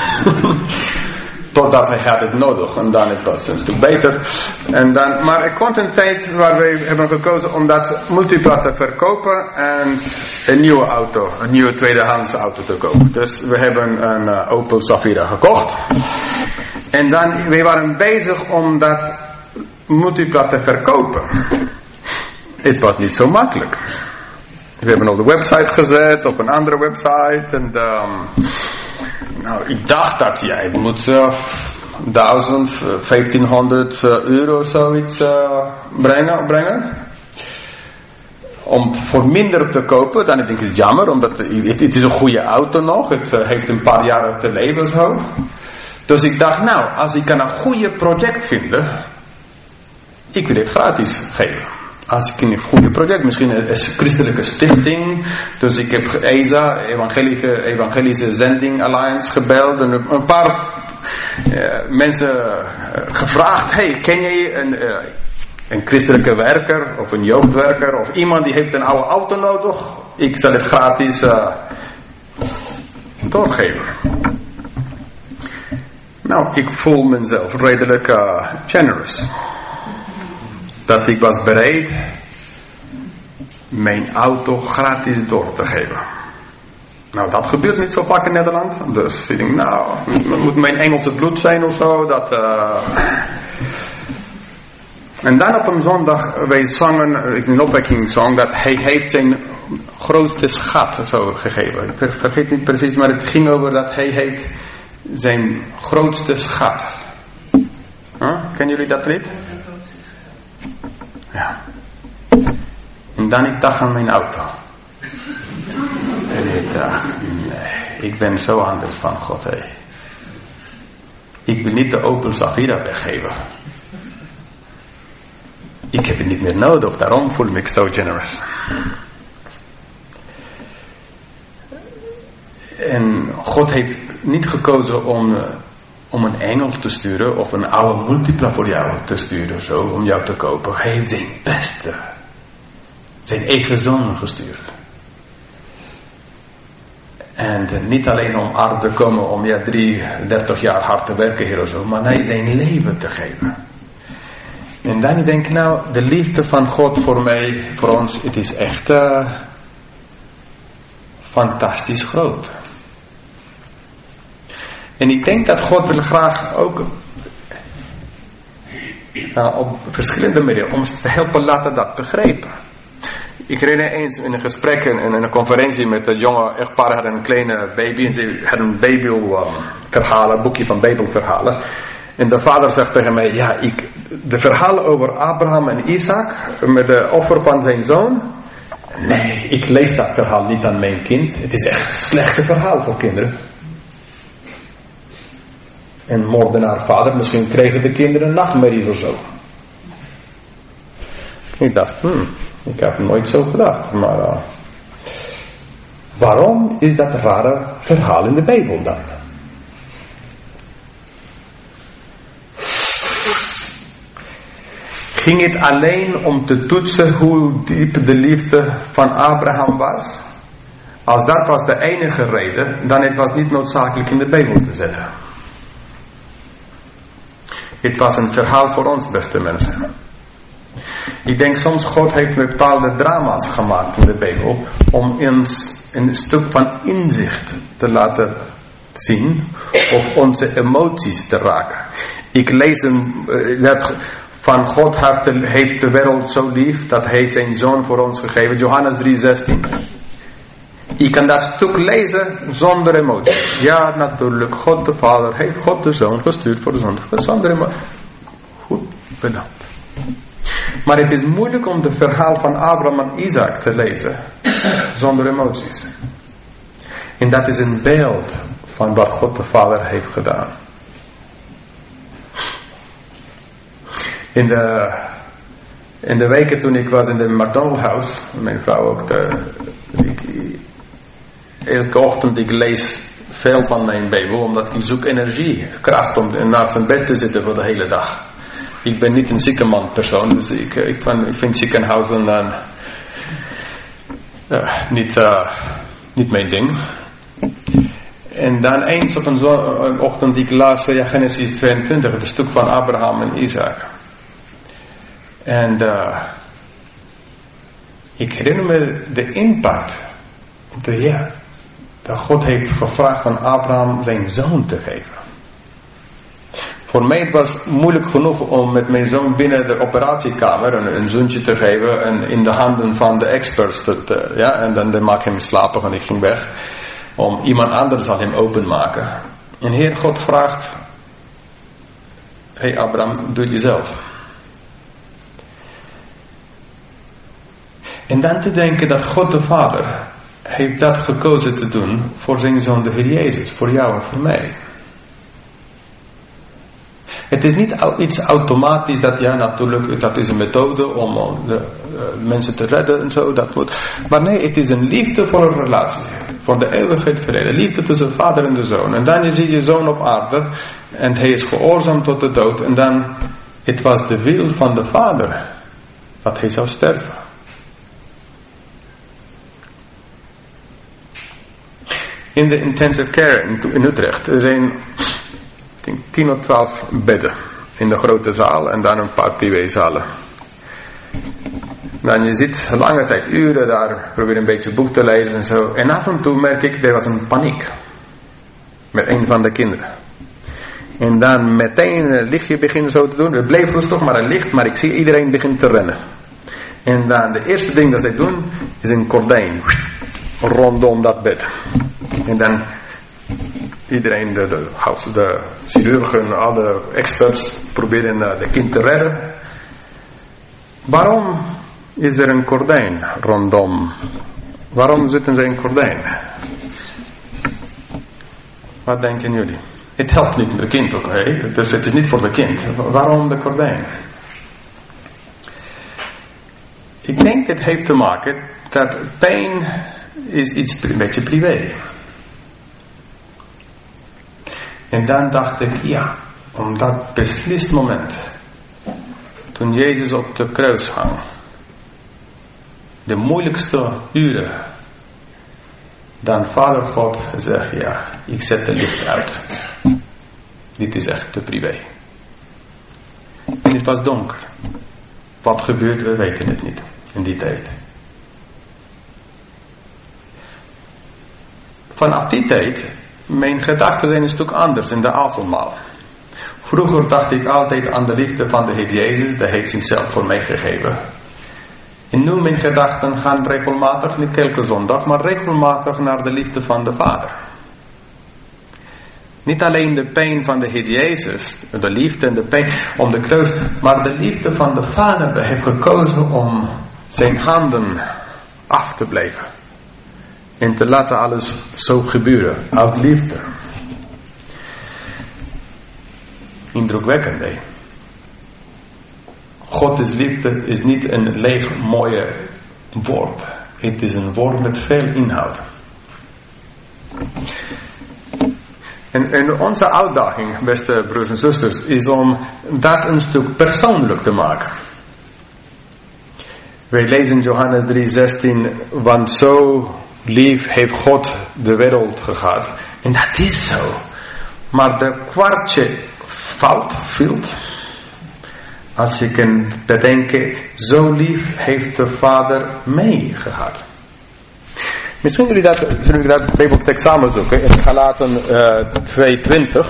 A: Totdat hij had het nodig. En dan het was een stuk beter. En dan, maar er kwam een tijd waar we hebben gekozen om dat Multipla te verkopen. En een nieuwe auto. Een nieuwe tweedehands auto te kopen. Dus we hebben een Opel Zafira gekocht. En dan, we waren bezig om dat Multipla te verkopen. Het was niet zo makkelijk. We hebben op de website gezet, op een andere website. En nou, ik dacht dat jij moet 1500 euro zoiets brengen. Om voor minder te kopen, dan denk ik het jammer, omdat het is een goede auto nog. Het heeft een paar jaar te leven zo. Dus ik dacht, nou, als ik een goede project vind, ik wil het gratis geven. Als ik een goede project, misschien een christelijke stichting. Dus ik heb EZA, Evangelische Zending Alliance, gebeld. En een paar mensen gevraagd. Hey, ken jij een christelijke werker of een jeugdwerker of iemand die heeft een oude auto nodig? Ik zal het gratis doorgeven. Nou, ik voel mezelf redelijk generous. Dat ik was bereid mijn auto gratis door te geven. Nou, dat gebeurt niet zo vaak in Nederland. Dus ik denk, nou, moet mijn Engelse bloed zijn of zo. En dan op een zondag, wij zongen een opwekkingssong, dat hij heeft zijn grootste schat zo gegeven. Ik vergeet niet precies, maar het ging over dat hij heeft zijn grootste schat. Kennen jullie dat lied? Ja. En dan ik dacht aan mijn auto. En ik dacht, nee, ik ben zo anders van God. Hey. Ik wil niet de Opel Zafira weggeven. Ik heb het niet meer nodig, daarom voel ik me zo generous. En God heeft niet gekozen om een engel te sturen of een oude Multipla voor jou te sturen, zo, om jou te kopen. Hij heeft zijn beste, zijn eigen zoon gestuurd. En niet alleen om hard te komen om 30 jaar hard te werken hier of zo, maar hij zijn leven te geven. En dan denk ik, nou, de liefde van God voor mij, voor ons, het is echt fantastisch groot. En ik denk dat God wil graag ook op verschillende manieren ons te helpen laten dat begrijpen. Ik herinner eens in een gesprek in een conferentie met een jonge echtpaar, hadden een kleine baby en ze hadden een Bijbelverhalen, een boekje van Bijbelverhalen. En de vader zegt tegen mij, ja, de verhalen over Abraham en Isaac met de offer van zijn zoon. Nee, ik lees dat verhaal niet aan mijn kind. Het is echt een slechte verhaal voor kinderen. En moordenaar vader, misschien kregen de kinderen een nachtmerrie of zo. Ik dacht, ik heb nooit zo gedacht. Maar waarom is dat rare verhaal in de Bijbel dan? Ging het alleen om te toetsen hoe diep de liefde van Abraham was? Als dat was de enige reden, dan het was niet noodzakelijk in de Bijbel te zetten. Het was een verhaal voor ons, beste mensen. Ik denk soms God heeft bepaalde drama's gemaakt in de Bijbel om ons een stuk van inzicht te laten zien of onze emoties te raken. Ik lees dat van God heeft de wereld zo lief dat hij zijn zoon voor ons gegeven. Johannes 3:16. Je kan dat stuk lezen zonder emotie. Ja, natuurlijk, God de Vader heeft God de Zoon gestuurd voor de zonde. Zonder emotie. Goed, bedankt. Maar het is moeilijk om het verhaal van Abraham en Isaac te lezen zonder emoties. En dat is een beeld van wat God de Vader heeft gedaan. in de weken toen ik was in de McDonald's house, mijn vrouw ook, elke ochtend ik lees veel van mijn Bijbel, omdat ik zoek energie, kracht om naar zijn best te zitten voor de hele dag. Ik ben niet een ziekenman persoon, dus ik vind ziekenhuizen dan niet mijn ding. En dan eens op een ochtend ik las Genesis 22, het stuk van Abraham en Isaac. En ik herinner me de impact dat God heeft gevraagd aan Abraham zijn zoon te geven. Voor mij het was moeilijk genoeg om met mijn zoon binnen de operatiekamer een zoontje te geven en in de handen van de experts en dan maak ik hem slapen en ik ging weg. Om iemand anders zal hem openmaken. En Heer God vraagt, hey Abraham, doe het jezelf. En dan te denken dat God de Vader heeft dat gekozen te doen voor zijn zoon de Heer Jezus, voor jou en voor mij. Het is niet iets automatisch dat, natuurlijk, dat is een methode om de mensen te redden en zo, dat moet. Maar nee, het is een liefdevolle relatie. Van de eeuwigheid verleden. Liefde tussen vader en de zoon. En dan zie je zoon op aarde. En hij is gehoorzaam tot de dood. En dan, het was de wil van de vader. Dat hij zou sterven. In de intensive care in Utrecht. Er zijn, ik denk 10 of 12 bedden. In de grote zaal. En dan een paar privézalen. Dan je zit lange tijd, uren daar, probeer een beetje boek te lezen en zo. En af en toe merk ik, er was een paniek. Met een van de kinderen. En dan meteen het lichtje begint zo te doen. Het bleef rustig, maar een licht, maar ik zie iedereen begint te rennen. En dan de eerste ding dat zij doen, is een gordijn. Rondom dat bed. En dan iedereen, de chirurgen, alle experts, proberen de kind te redden. Waarom is er een gordijn rondom? Waarom zitten ze een gordijn? Wat denken jullie? Het helpt niet met het kind, oké? Dus het is niet voor het kind. Waarom de gordijn? Ik denk het heeft te maken dat pijn is iets een beetje privé. En dan dacht ik, om dat beslist moment, toen Jezus op de kruis hang, de moeilijkste uren, dan Vader God zegt, ik zet de licht uit. Dit is echt te privé. En het was donker. Wat gebeurt, we weten het niet in die tijd. Vanaf die tijd, mijn gedachten zijn een stuk anders in de avondmaal. Vroeger dacht ik altijd aan de liefde van de Heer Jezus, dat heeft zichzelf voor mij gegeven. En nu mijn gedachten gaan regelmatig, niet elke zondag, maar regelmatig naar de liefde van de Vader. Niet alleen de pijn van de Heer Jezus, de liefde en de pijn om de kruis, maar de liefde van de Vader, die heeft gekozen om zijn handen af te blijven. En te laten alles zo gebeuren, uit liefde. Indrukwekkend, hè? Gods liefde is niet een leeg mooie woord. Het is een woord met veel inhoud. En onze uitdaging, beste broers en zusters, is om dat een stuk persoonlijk te maken. Wij lezen Johannes 3:16, want zo lief heeft God de wereld gehad. En dat is zo. Maar de kwartje viel. Als ik bedenk, zo lief heeft de Vader mij gehad. Misschien zullen jullie dat Bijbeltekst samen zoeken in Galaten 2:20.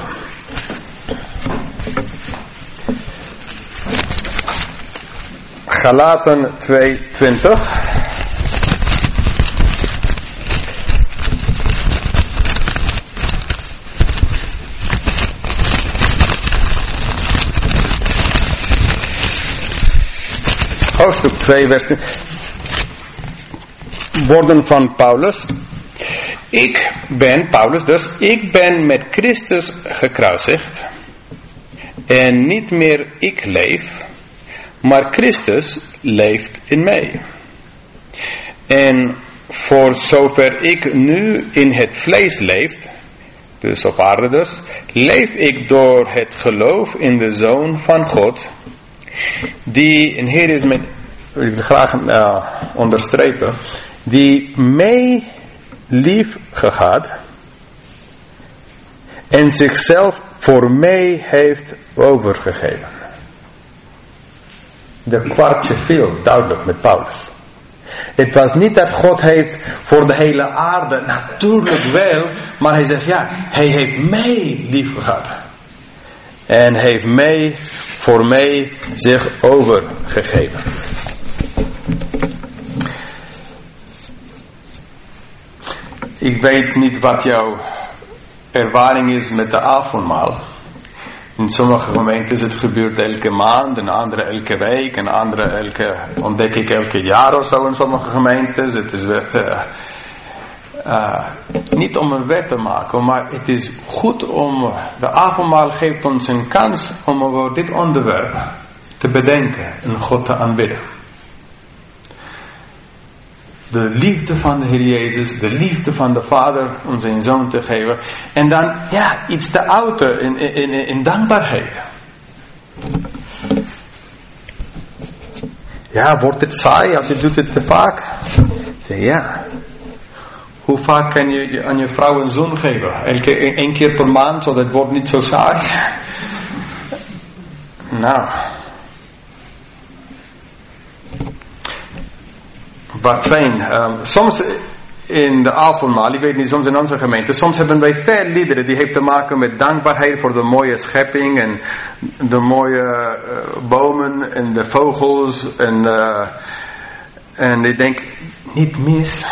A: Galaten 2:20. Hoofdstuk 2, vers 10. Woorden van Paulus. Ik ben met Christus gekruisigd. En niet meer ik leef, maar Christus leeft in mij. En voor zover ik nu in het vlees leef, dus op aarde dus, leef ik door het geloof in de Zoon van God, die, en hier is mijn, wil ik graag onderstrepen, die mij lief gehad en zichzelf voor mij heeft overgegeven. De kwartje viel duidelijk met Paulus. Het was niet dat God heeft voor de hele aarde, natuurlijk wel, maar hij zegt ja, hij heeft mij lief gehad. En heeft mij, voor mij, zich overgegeven. Ik weet niet wat jouw ervaring is met de avondmaal. In sommige gemeentes het gebeurt elke maand, in andere elke week, in andere ontdek ik elke jaar of zo in sommige gemeentes. Het is niet om een wet te maken, maar het is goed om, de avondmaal geeft ons een kans om over dit onderwerp te bedenken en God te aanbidden. De liefde van de Heer Jezus, de liefde van de Vader om zijn Zoon te geven. En dan, ja, iets te uiten in dankbaarheid. Ja, wordt het saai als je doet het te vaak? Zeg ja. Hoe vaak kan je aan je vrouw een zoen geven? Eén keer per maand, zodat het wordt niet zo saai. Nou. Wat fijn. Soms in de avondmaal, ik weet niet, soms in onze gemeente, soms hebben wij veel liederen die heeft te maken met dankbaarheid voor de mooie schepping en de mooie bomen en de vogels en ik denk, niet mis.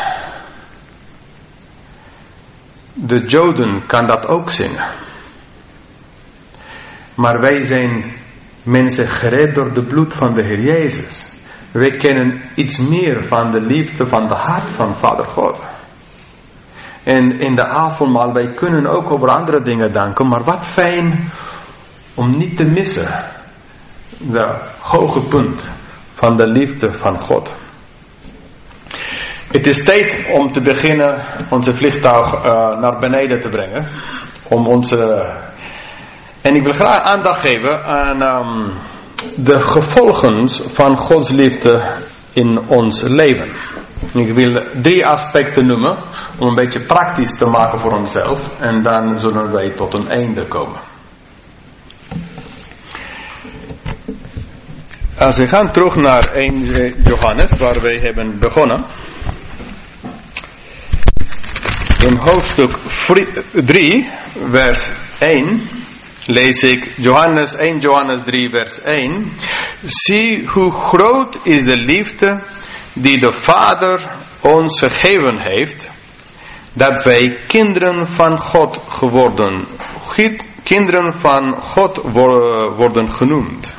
A: De Joden kan dat ook zingen. Maar wij zijn mensen gered door de bloed van de Heer Jezus. Wij kennen iets meer van de liefde van de hart van Vader God. En in de avondmaal, wij kunnen ook over andere dingen danken. Maar wat fijn om niet te missen. De hoge punt van de liefde van God. Het is tijd om te beginnen onze vliegtuig naar beneden te brengen. En ik wil graag aandacht geven aan de gevolgen van Gods liefde in ons leven. Ik wil 3 aspecten noemen om een beetje praktisch te maken voor onszelf en dan zullen wij tot een einde komen. Als we gaan terug naar 1 Johannes waar wij hebben begonnen. In hoofdstuk 3 vers 1 lees ik 1 Johannes 3 vers 1. Zie hoe groot is de liefde die de Vader ons gegeven heeft, dat wij kinderen van God worden genoemd.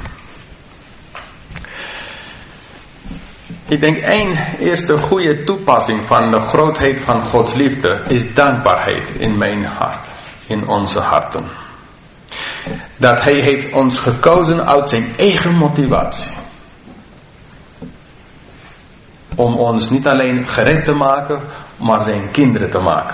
A: Ik denk eerste goede toepassing van de grootheid van Gods liefde is dankbaarheid in mijn hart, in onze harten. Dat Hij heeft ons gekozen uit zijn eigen motivatie. Om ons niet alleen gered te maken, maar zijn kinderen te maken.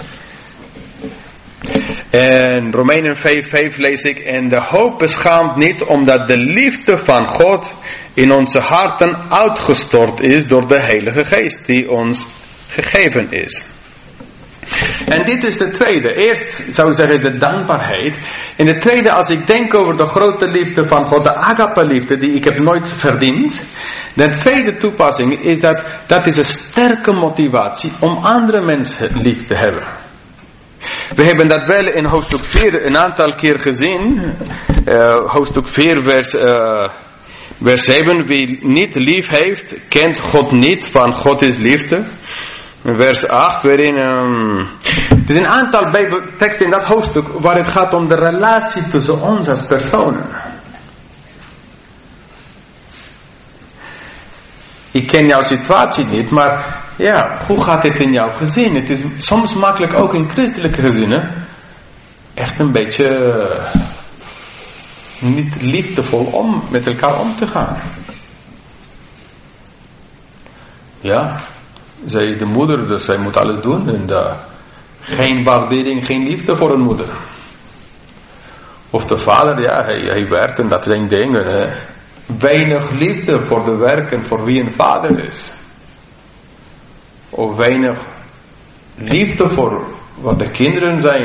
A: En Romeinen 5:5 lees ik. En de hoop beschaamt niet, omdat de liefde van God in onze harten uitgestort is door de Heilige Geest die ons gegeven is. En dit is de tweede. Eerst zou ik zeggen de dankbaarheid. En de tweede, als ik denk over de grote liefde van God, de agape liefde die ik heb nooit verdiend. De tweede toepassing is dat is een sterke motivatie om andere mensen lief te hebben. We hebben dat wel in hoofdstuk 4 een aantal keer gezien. Hoofdstuk 4 vers 7. Wie niet lief heeft, kent God niet, van God is liefde. Vers 8 waarin er is een aantal bijbelteksten in dat hoofdstuk waar het gaat om de relatie tussen ons als personen. Ik ken jouw situatie niet, maar ja, hoe gaat het in jouw gezin? Het is soms makkelijk ook in christelijke gezinnen echt een beetje niet liefdevol om met elkaar om te gaan. Ja, zij is de moeder, dus zij moet alles doen. En geen waardering, geen liefde voor een moeder. Of de vader, ja, hij werkt en dat zijn dingen. Weinig liefde voor de werk en voor wie een vader is. Of weinig liefde voor wat de kinderen zijn.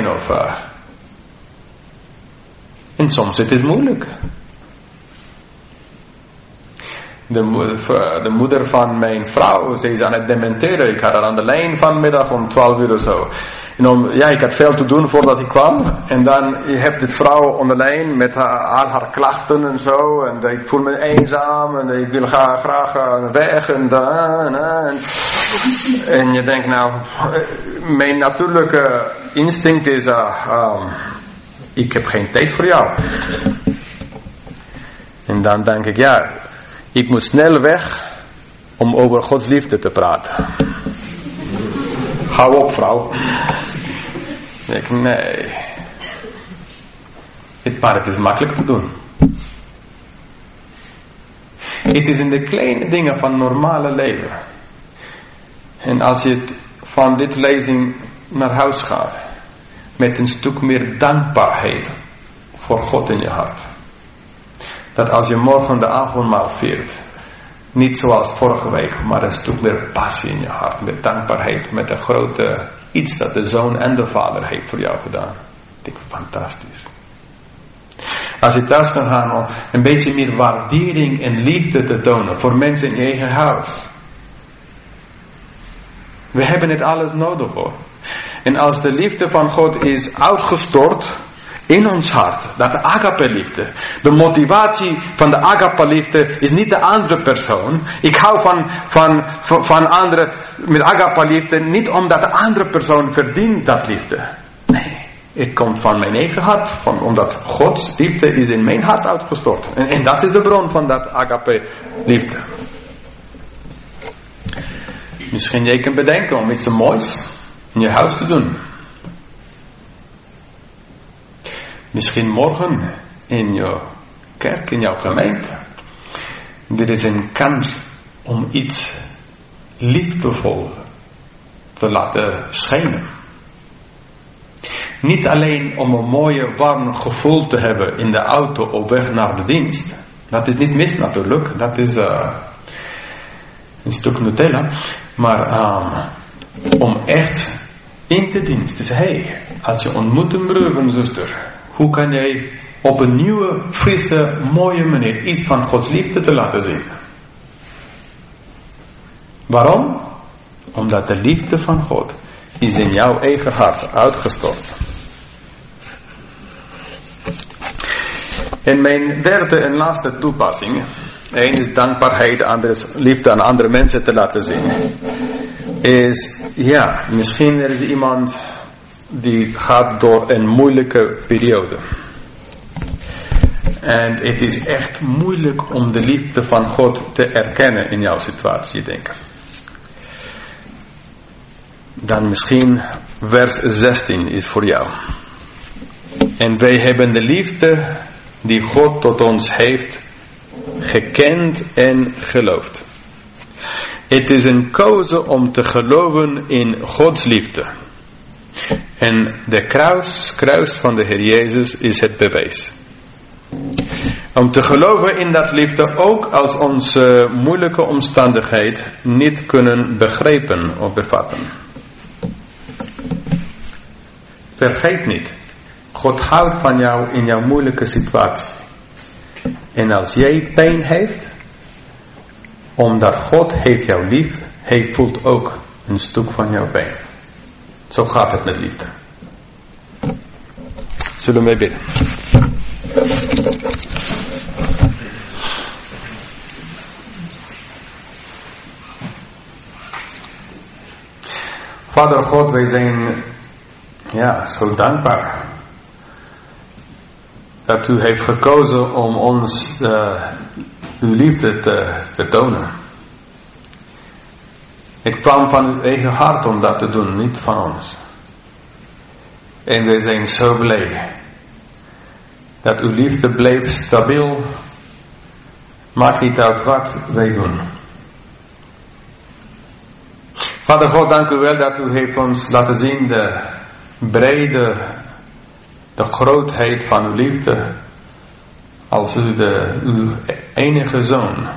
A: En soms is het moeilijk. De moeder van mijn vrouw, ze is aan het dementeren. Ik had haar aan de lijn vanmiddag om 12 uur of zo. En ik had veel te doen voordat ik kwam. En dan je hebt de vrouw aan de lijn met al haar klachten en zo. En ik voel me eenzaam. En ik wil graag weg. En je denkt nou, mijn natuurlijke instinct is, ik heb geen tijd voor jou. En dan denk ik, ja, ik moet snel weg om over Gods liefde te praten. Hou op, vrouw. Ik nee. Maar het is makkelijk te doen. Het is in de kleine dingen van normale leven. En als je van dit lezing naar huis gaat, met een stuk meer dankbaarheid voor God in je hart. Dat als je morgen de avondmaal viert, niet zoals vorige week, maar een stuk meer passie in je hart, met dankbaarheid, met een grote iets dat de Zoon en de Vader heeft voor jou gedaan. Ik denk, fantastisch. Als je thuis kan gaan om een beetje meer waardering en liefde te tonen voor mensen in je eigen huis. We hebben het alles nodig hoor. En als de liefde van God is uitgestort in ons hart, dat de agape-liefde, de motivatie van de agape-liefde is niet de andere persoon. Ik hou van anderen met agape-liefde niet omdat de andere persoon verdient dat liefde. Nee, het komt van mijn eigen hart, omdat Gods liefde is in mijn hart uitgestort. En dat is de bron van dat agape-liefde. Misschien jij kan bedenken om iets moois in je huis te doen. Misschien morgen in je kerk, in jouw gemeente. Er is een kans om iets liefdevol te laten schijnen. Niet alleen om een mooie warm gevoel te hebben in de auto op weg naar de dienst. Dat is niet mis natuurlijk. Dat is een stuk Nutella. Maar om echt in de dienst te zeggen, als je ontmoet een broer en zuster, hoe kan jij op een nieuwe, frisse, mooie manier iets van Gods liefde te laten zien? Waarom? Omdat de liefde van God is in jouw eigen hart uitgestort. En mijn derde en laatste toepassing. Eén is dankbaarheid, ander is liefde aan andere mensen te laten zien. Is, ja, misschien er is iemand die gaat door een moeilijke periode. En het is echt moeilijk om de liefde van God te erkennen in jouw situatie, denk ik. Dan misschien vers 16 is voor jou. En wij hebben de liefde die God tot ons heeft gekend en geloofd. Het is een keuze om te geloven in Gods liefde. En de kruis van de Heer Jezus is het bewijs. Om te geloven in dat liefde ook als onze moeilijke omstandigheid niet kunnen begrijpen of bevatten. Vergeet niet, God houdt van jou in jouw moeilijke situatie. En als jij pijn heeft, omdat God heeft jou lief, hij voelt ook een stuk van jouw pijn. Zo gaat het met liefde. Zullen we bidden? Vader God, wij zijn zo dankbaar dat u heeft gekozen om ons uw liefde te tonen. Het kwam van uw eigen hart om dat te doen, niet van ons. En wij zijn zo blij Dat uw liefde bleef stabiel. Maakt niet uit wat wij doen. Vader God, dank u wel dat u heeft ons laten zien de brede, de grootheid van uw liefde. Als u uw enige zoon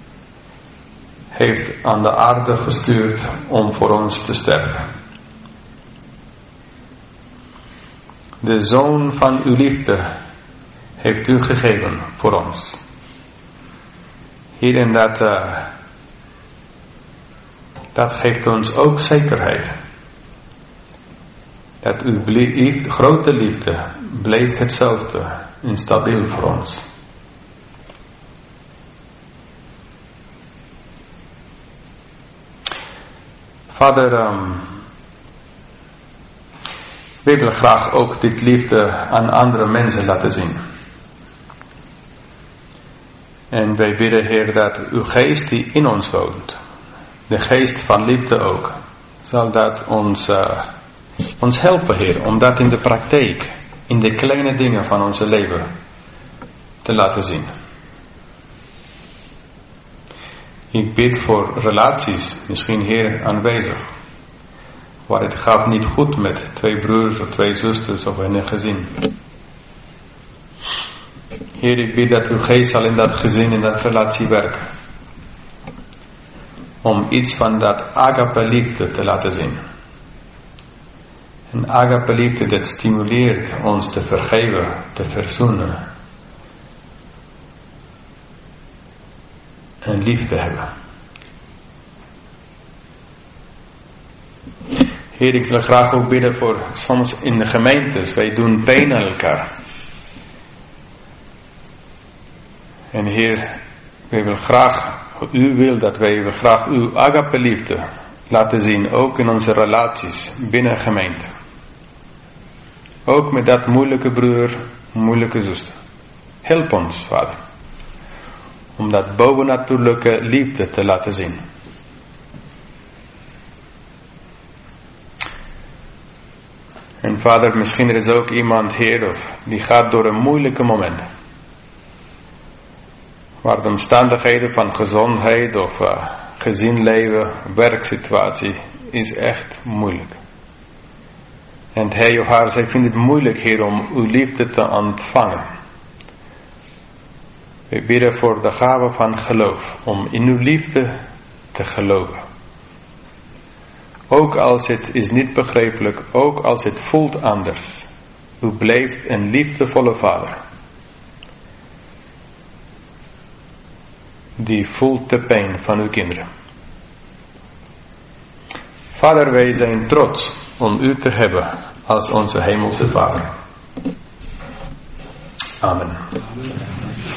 A: heeft aan de aarde gestuurd om voor ons te sterven. De zoon van uw liefde heeft u gegeven voor ons. Hierin dat geeft ons ook zekerheid. Dat uw grote liefde bleef hetzelfde en stabiel voor ons. Vader, we willen graag ook dit liefde aan andere mensen laten zien. En wij bidden, Heer, dat uw geest die in ons woont, de geest van liefde ook, zal dat ons helpen, Heer, om dat in de praktijk, in de kleine dingen van ons leven te laten zien. Ik bid voor relaties, misschien hier aanwezig, waar het gaat niet goed met 2 broers of 2 zusters of in een gezin. Heer, ik bid dat uw geest zal in dat gezin, in dat relatie werken. Om iets van dat agape liefde te laten zien. En agape liefde dat stimuleert ons te vergeven, te verzoenen. En lief te hebben. Heer, ik wil graag ook bidden voor soms in de gemeentes. Wij doen pijn aan elkaar. En Heer, wij willen graag, u wil dat wij graag uw agape liefde laten zien. Ook in onze relaties binnen de gemeente. Ook met dat moeilijke broer, moeilijke zuster. Help ons, Vader. Om dat bovennatuurlijke liefde te laten zien. En Vader, misschien er is ook iemand, Heer, die gaat door een moeilijke moment. Waar de omstandigheden van gezondheid of gezinleven, werksituatie is echt moeilijk. En hij of haar, zij vindt het moeilijk, Heer, om uw liefde te ontvangen. We bidden voor de gave van geloof, om in uw liefde te geloven. Ook als het is niet begrijpelijk, ook als het voelt anders. U blijft een liefdevolle Vader. Die voelt de pijn van uw kinderen. Vader, wij zijn trots om u te hebben als onze hemelse Vader. Amen.